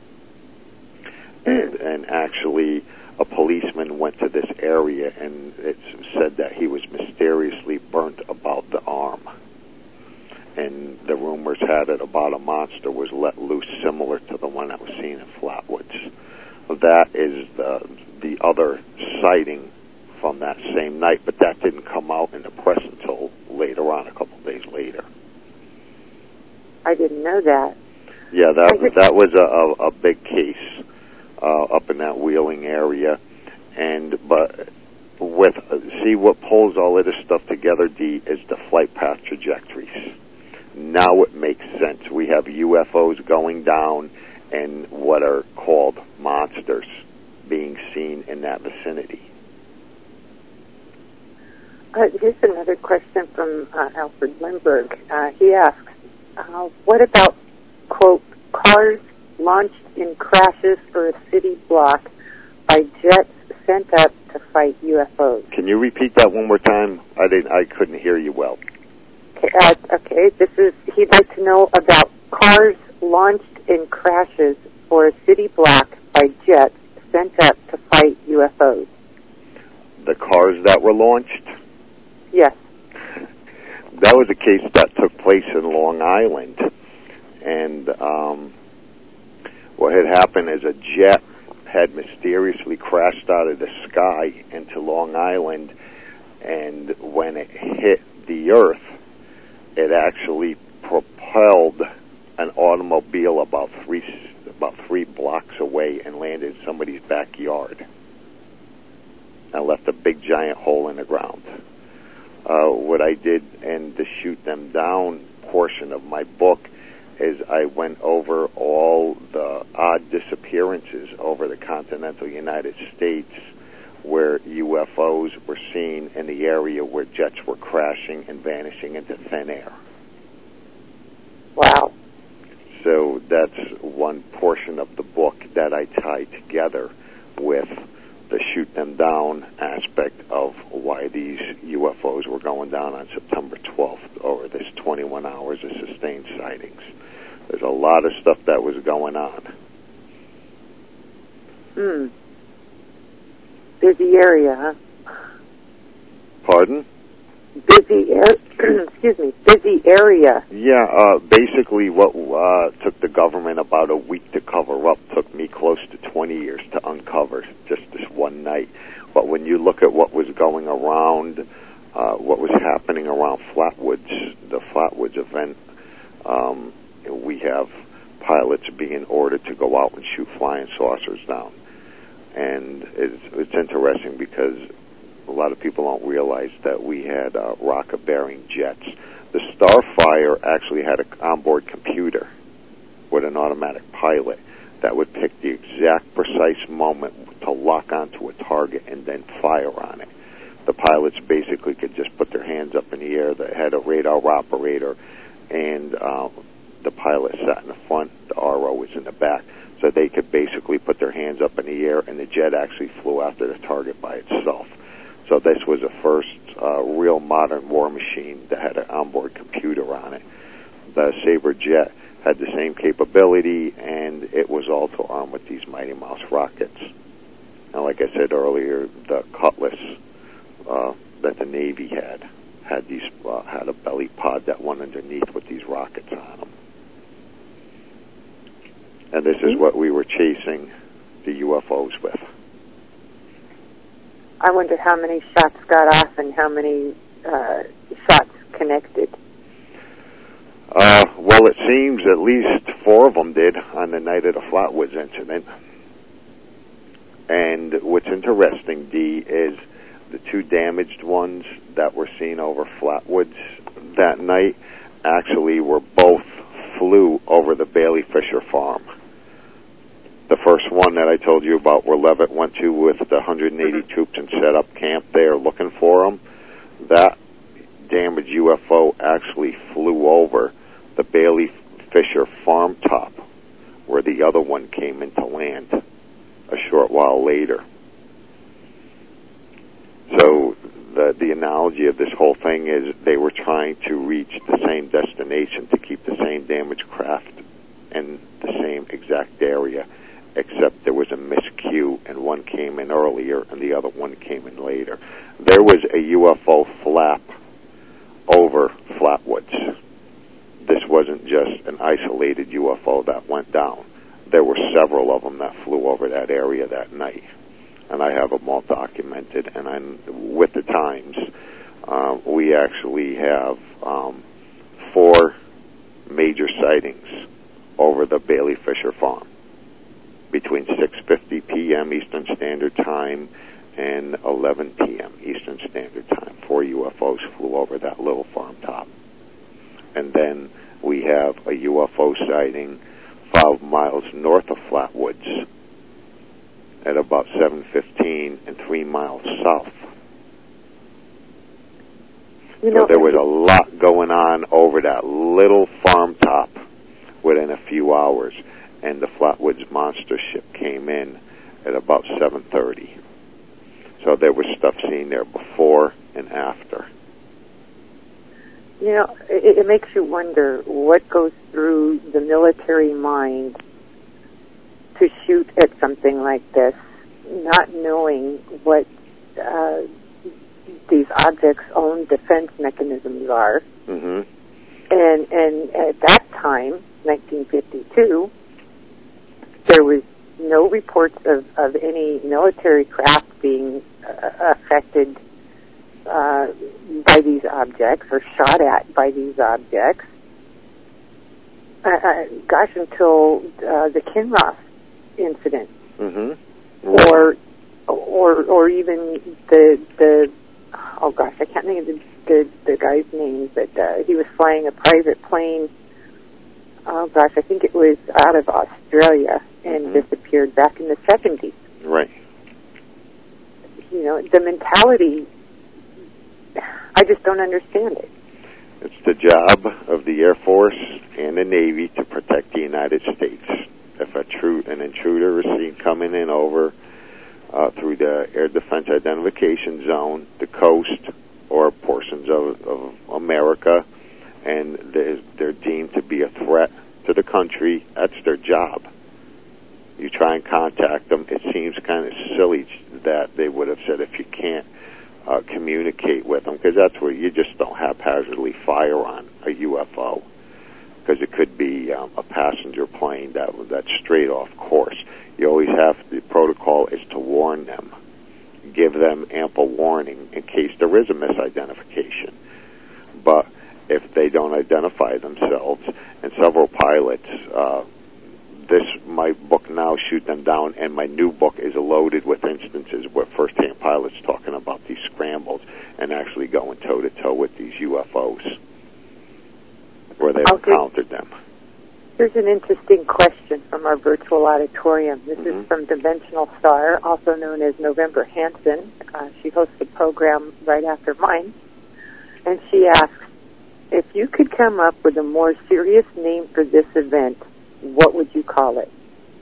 And actually, a policeman went to this area, and it said that he was mysteriously burnt about the arm. And the rumors had it about a monster was let loose similar to the one that was seen in Flatwoods. That is the other sighting from that same night, but that didn't come out in the press until later on, a couple of days later. I didn't know that. Yeah, that was a big case up in that Wheeling area, but see what pulls all of this stuff together, Dee, is the flight path trajectories. Now it makes sense. We have UFOs going down and what are called monsters being seen in that vicinity. Here's another question from Alfred Lindbergh. He asks, what about, quote, cars launched in crashes for a city block by jets sent up to fight UFOs? Can you repeat that one more time? I couldn't hear you well. Okay, he'd like to know about cars launched in crashes for a city block by jets sent up to fight UFOs. The cars that were launched? Yes. That was a case that took place in Long Island. And what had happened is a jet had mysteriously crashed out of the sky into Long Island, and when it hit the earth, it actually propelled an automobile about three blocks away and landed in somebody's backyard and left a big giant hole in the ground. What I did in the Shoot Them Down portion of my book is I went over all the odd disappearances over the continental United States where UFOs were seen in the area where jets were crashing and vanishing into thin air. Wow. So that's one portion of the book that I tie together with the Shoot Them Down aspect of why these UFOs were going down on September 12th over this 21 hours of sustained sightings. There's a lot of stuff that was going on. Busy area, huh? Pardon? Busy area. Yeah, basically what took the government about a week to cover up took me close to 20 years to uncover just this one night. But when you look at what was going around, what was happening around Flatwoods, the Flatwoods event, we have pilots being ordered to go out and shoot flying saucers down. And it's interesting because a lot of people don't realize that we had rocket-bearing jets. The Starfire actually had an onboard computer with an automatic pilot that would pick the exact precise moment to lock onto a target and then fire on it. The pilots basically could just put their hands up in the air. They had a radar operator, and the pilot sat in the front. The RO was in the back. So they could basically put their hands up in the air, and the jet actually flew after the target by itself. So this was the first real modern war machine that had an onboard computer on it. The Sabre jet had the same capability, and it was also armed with these Mighty Mouse rockets. And like I said earlier, the Cutlass that the Navy had a belly pod that went underneath with these rockets on them. And this is what we were chasing the UFOs with. I wonder how many shots got off and how many shots connected. Well, it seems at least 4 of them did on the night of the Flatwoods incident. And what's interesting, Dee, is the 2 damaged ones that were seen over Flatwoods that night actually were both flew over the Bailey Fisher farm. The first one that I told you about where Levitt went to with the 180 troops and set up camp there looking for them, that damaged UFO actually flew over the Bailey Fisher farm top where the other one came into land a short while later. So the analogy of this whole thing is they were trying to reach the same destination to keep the same damaged craft in the same exact area, except there was a miscue and one came in earlier and the other one came in later. There was a UFO flap over Flatwoods. This wasn't just an isolated UFO that went down. There were several of them that flew over that area that night. And I have them all documented, and I'm with the Times. We actually have 4 major sightings over the Bailey Fisher farm between 6:50 p.m. Eastern Standard Time and 11 p.m. Eastern Standard Time. 4 UFOs flew over that little farm top. And then we have a UFO sighting 5 miles north of Flatwoods at about 7:15 and 3 miles south. So there was a lot going on over that little farm top within a few hours, and the Flatwoods Monster ship came in at about 7:30. So there was stuff seen there before and after. You know, it makes you wonder what goes through the military mind to shoot at something like this, not knowing what these objects' own defense mechanisms are. Mm-hmm. And at that time, 1952, there was no reports of any military craft being affected by these objects or shot at by these objects. Until the Kinross incident, mm-hmm. or even the oh gosh, I can't think of the guy's name, but he was flying a private plane. Oh gosh, I think it was out of Australia and mm-hmm. disappeared back in the 70s. Right. You know, the mentality, I just don't understand it. It's the job of the Air Force and the Navy to protect the United States. If an intruder is seen coming in over through the Air Defense Identification Zone, the coast, or portions of America, and they're deemed to be a threat to the country, that's their job. You try and contact them. It seems kind of silly that they would have said if you can't communicate with them, because that's where you just don't haphazardly fire on a UFO, because it could be a passenger plane that's straight off course. You always have, the protocol is to warn them, give them ample warning in case there is a misidentification. But if they don't identify themselves, and several pilots, my book now, Shoot Them Down, and my new book is loaded with instances where first-hand pilots talking about these scrambles and actually going toe-to-toe with these UFOs where they've encountered them. Here's an interesting question from our virtual auditorium. This mm-hmm. is from Dimensional Star, also known as November Hansen. She hosts a program right after mine. And she asks, if you could come up with a more serious name for this event, what would you call it?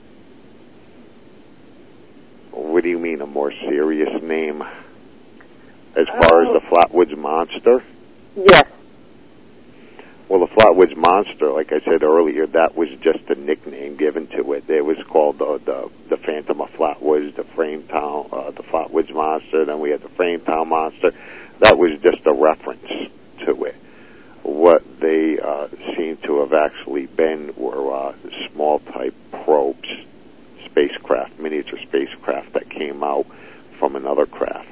What do you mean, a more serious name? As far as the Flatwoods Monster? Yes. Well, the Flatwoods Monster, like I said earlier, that was just a nickname given to it. It was called the Phantom of Flatwoods, the Flatwoods Monster. Then we had the Frametown Monster. That was just a reference to it. What they seem to have actually been were small-type probes, spacecraft, miniature spacecraft that came out from another craft.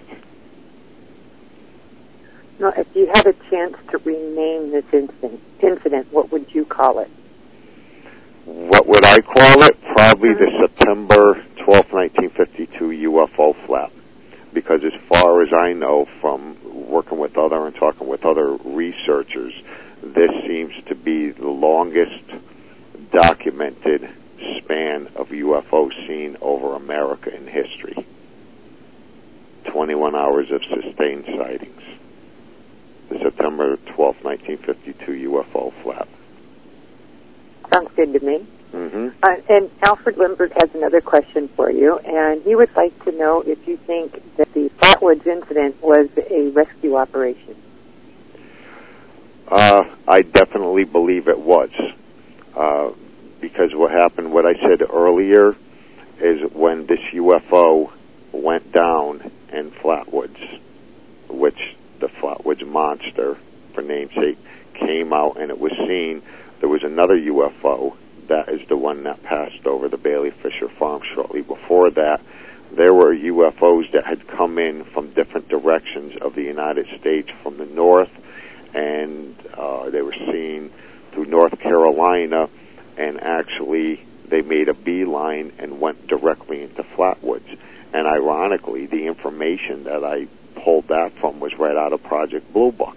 Now, if you had a chance to rename this incident, what would you call it? What would I call it? Probably the September 12th, 1952 UFO flap. Because as far as I know from working with and talking with other researchers, this seems to be the longest documented span of UFOs seen over America in history. 21 hours of sustained sightings. The September 12th, 1952 UFO flap. Sounds good to me. Mm-hmm. And Alfred Lindbergh has another question for you, and he would like to know if you think that the Flatwoods incident was a rescue operation. I definitely believe it was. Because what happened, what I said earlier, is when this UFO went down in Flatwoods, which the Flatwoods Monster, for namesake, came out and it was seen, there was another UFO. That is the one that passed over the Bailey Fisher Farm shortly before that. There were UFOs that had come in from different directions of the United States, from the north, and they were seen through North Carolina, and actually they made a beeline and went directly into Flatwoods. And ironically, the information that I pulled that from was right out of Project Blue Book.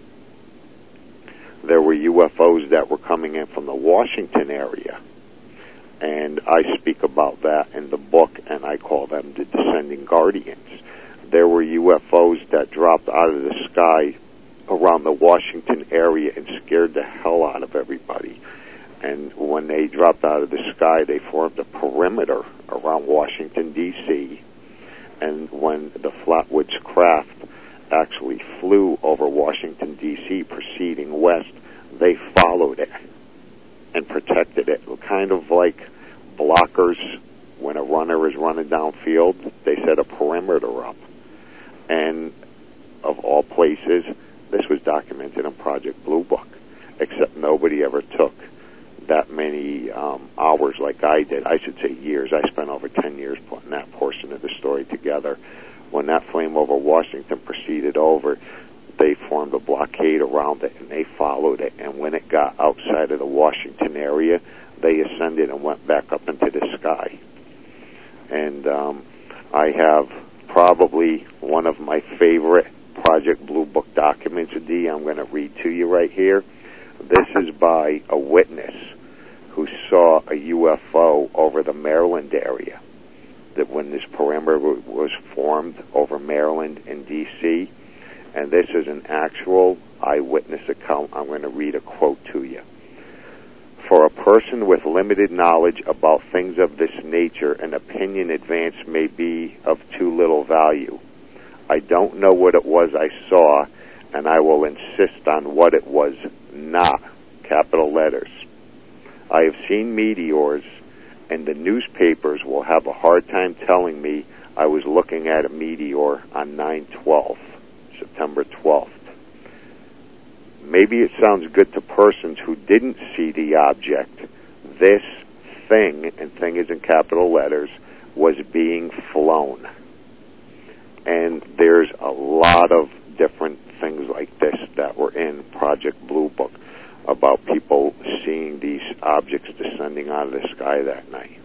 There were UFOs that were coming in from the Washington area, and I speak about that in the book, and I call them the Descending Guardians. There were UFOs that dropped out of the sky around the Washington area and scared the hell out of everybody. And when they dropped out of the sky, they formed a perimeter around Washington, D.C., and when the Flatwoods craft actually flew over Washington, D.C., proceeding west, they followed it and protected it, kind of like blockers when a runner is running downfield. They set a perimeter up. And of all places, this was documented in Project Blue Book, except nobody ever took that many hours like I did. I should say years. I spent over 10 years putting that portion of the story together. When that flame over Washington proceeded over, they formed a blockade around it, and they followed it. And when it got outside of the Washington area, they ascended and went back up into the sky. And I have probably one of my favorite Project Blue Book documents, D, I'm going to read to you right here. This is by a witness who saw a UFO over the Maryland area, that when this perimeter was formed over Maryland and D.C., and this is an actual eyewitness account. I'm going to read a quote to you. For a person with limited knowledge about things of this nature, an opinion advanced may be of too little value. I don't know what it was I saw, and I will insist on what it was not, capital letters. I have seen meteors, and the newspapers will have a hard time telling me I was looking at a meteor on 9/12, September 12th. Maybe it sounds good to persons who didn't see the object. This thing, and thing is in capital letters, was being flown. And there's a lot of different things like this that were in Project Blue Book about people seeing these objects descending out of the sky that night.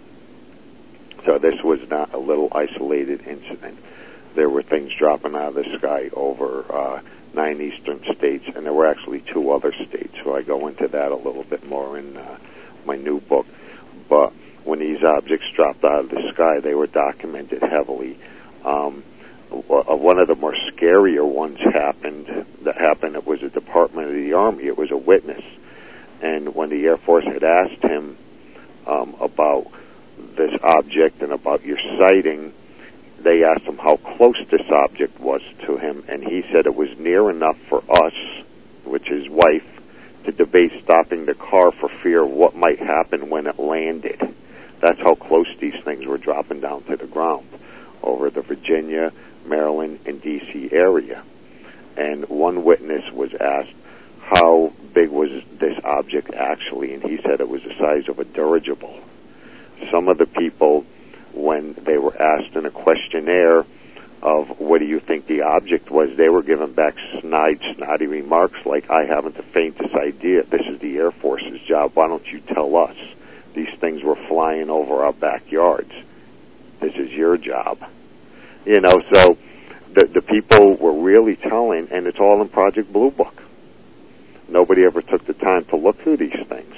So this was not a little isolated incident. There were things dropping out of the sky over 9 eastern states, and there were actually 2 other states, so I go into that a little bit more in my new book. But when these objects dropped out of the sky, they were documented heavily. One of the more scarier ones it was a Department of the Army. It was a witness. And when the Air Force had asked him about this object and about your sighting, they asked him how close this object was to him, and he said it was near enough for us, which his wife, to debate stopping the car for fear of what might happen when it landed. That's how close these things were dropping down to the ground over the Virginia, Maryland, and D.C. area. And one witness was asked, how big was this object actually? And he said it was the size of a dirigible. Some of the people, when they were asked in a questionnaire of what do you think the object was, they were given back snotty remarks like, I haven't the faintest idea. This is the Air Force's job. Why don't you tell us? These things were flying over our backyards. This is your job. You know, so the people were really telling, and it's all in Project Blue Book. Nobody ever took the time to look through these things.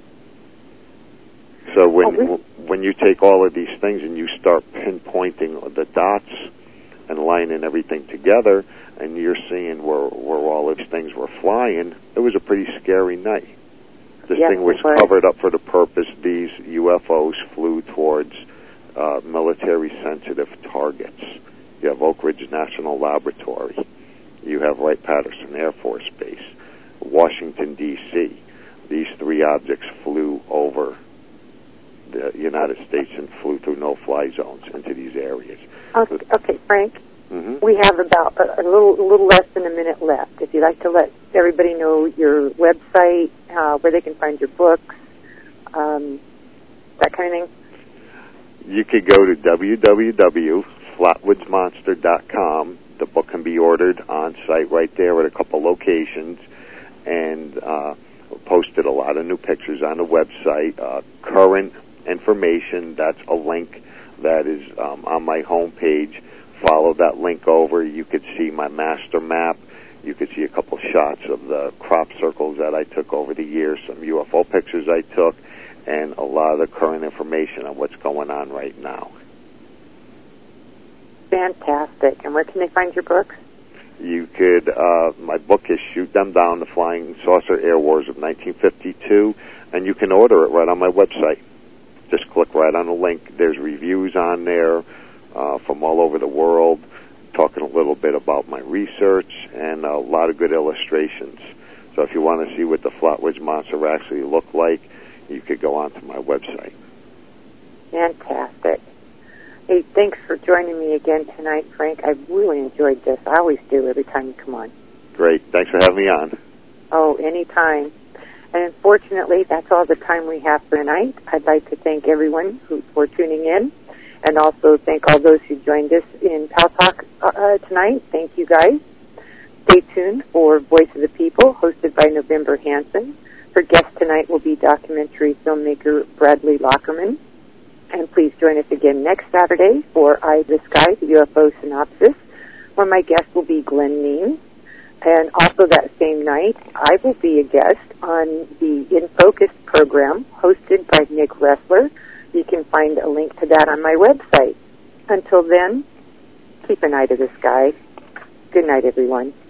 So when you take all of these things and you start pinpointing the dots and lining everything together, and you're seeing where all of these things were flying, it was a pretty scary night. This thing was covered up for the purpose. These UFOs flew towards military-sensitive targets. You have Oak Ridge National Laboratory. You have Wright-Patterson Air Force Base, Washington, D.C. These 3 objects flew over the United States and flew through no-fly zones into these areas. Okay, Frank. Mm-hmm. We have about a little less than a minute left. If you'd like to let everybody know your website, where they can find your books, that kind of thing. You could go to www.flatwoodsmonster.com. The book can be ordered on site right there at a couple locations, and posted a lot of new pictures on the website. Current information, that's a link that is on my homepage. Follow that link over. You could see my master map. You could see a couple shots of the crop circles that I took over the years, some UFO pictures I took, and a lot of the current information on what's going on right now. Fantastic. And where can they find your books? You could, my book is Shoot Them Down, The Flying Saucer Air Wars of 1952, and you can order it right on my website. Just click right on the link. There's reviews on there from all over the world, talking a little bit about my research, and a lot of good illustrations. So if you want to see what the Flatwoods Monster actually look like, you could go onto my website. Fantastic. Hey, thanks for joining me again tonight, Frank. I really enjoyed this. I always do every time you come on. Great. Thanks for having me on. Oh, anytime. And unfortunately, that's all the time we have for tonight. I'd like to thank everyone for tuning in, and also thank all those who joined us in Pal Talk tonight. Thank you, guys. Stay tuned for Voice of the People, hosted by November Hansen. Her guest tonight will be documentary filmmaker Bradley Lockerman. And please join us again next Saturday for Eye of the Sky, the UFO Synopsis, where my guest will be Glenn Means. And also that same night, I will be a guest on the In Focus program hosted by Nick Ressler. You can find a link to that on my website. Until then, keep an eye to the sky. Good night, everyone.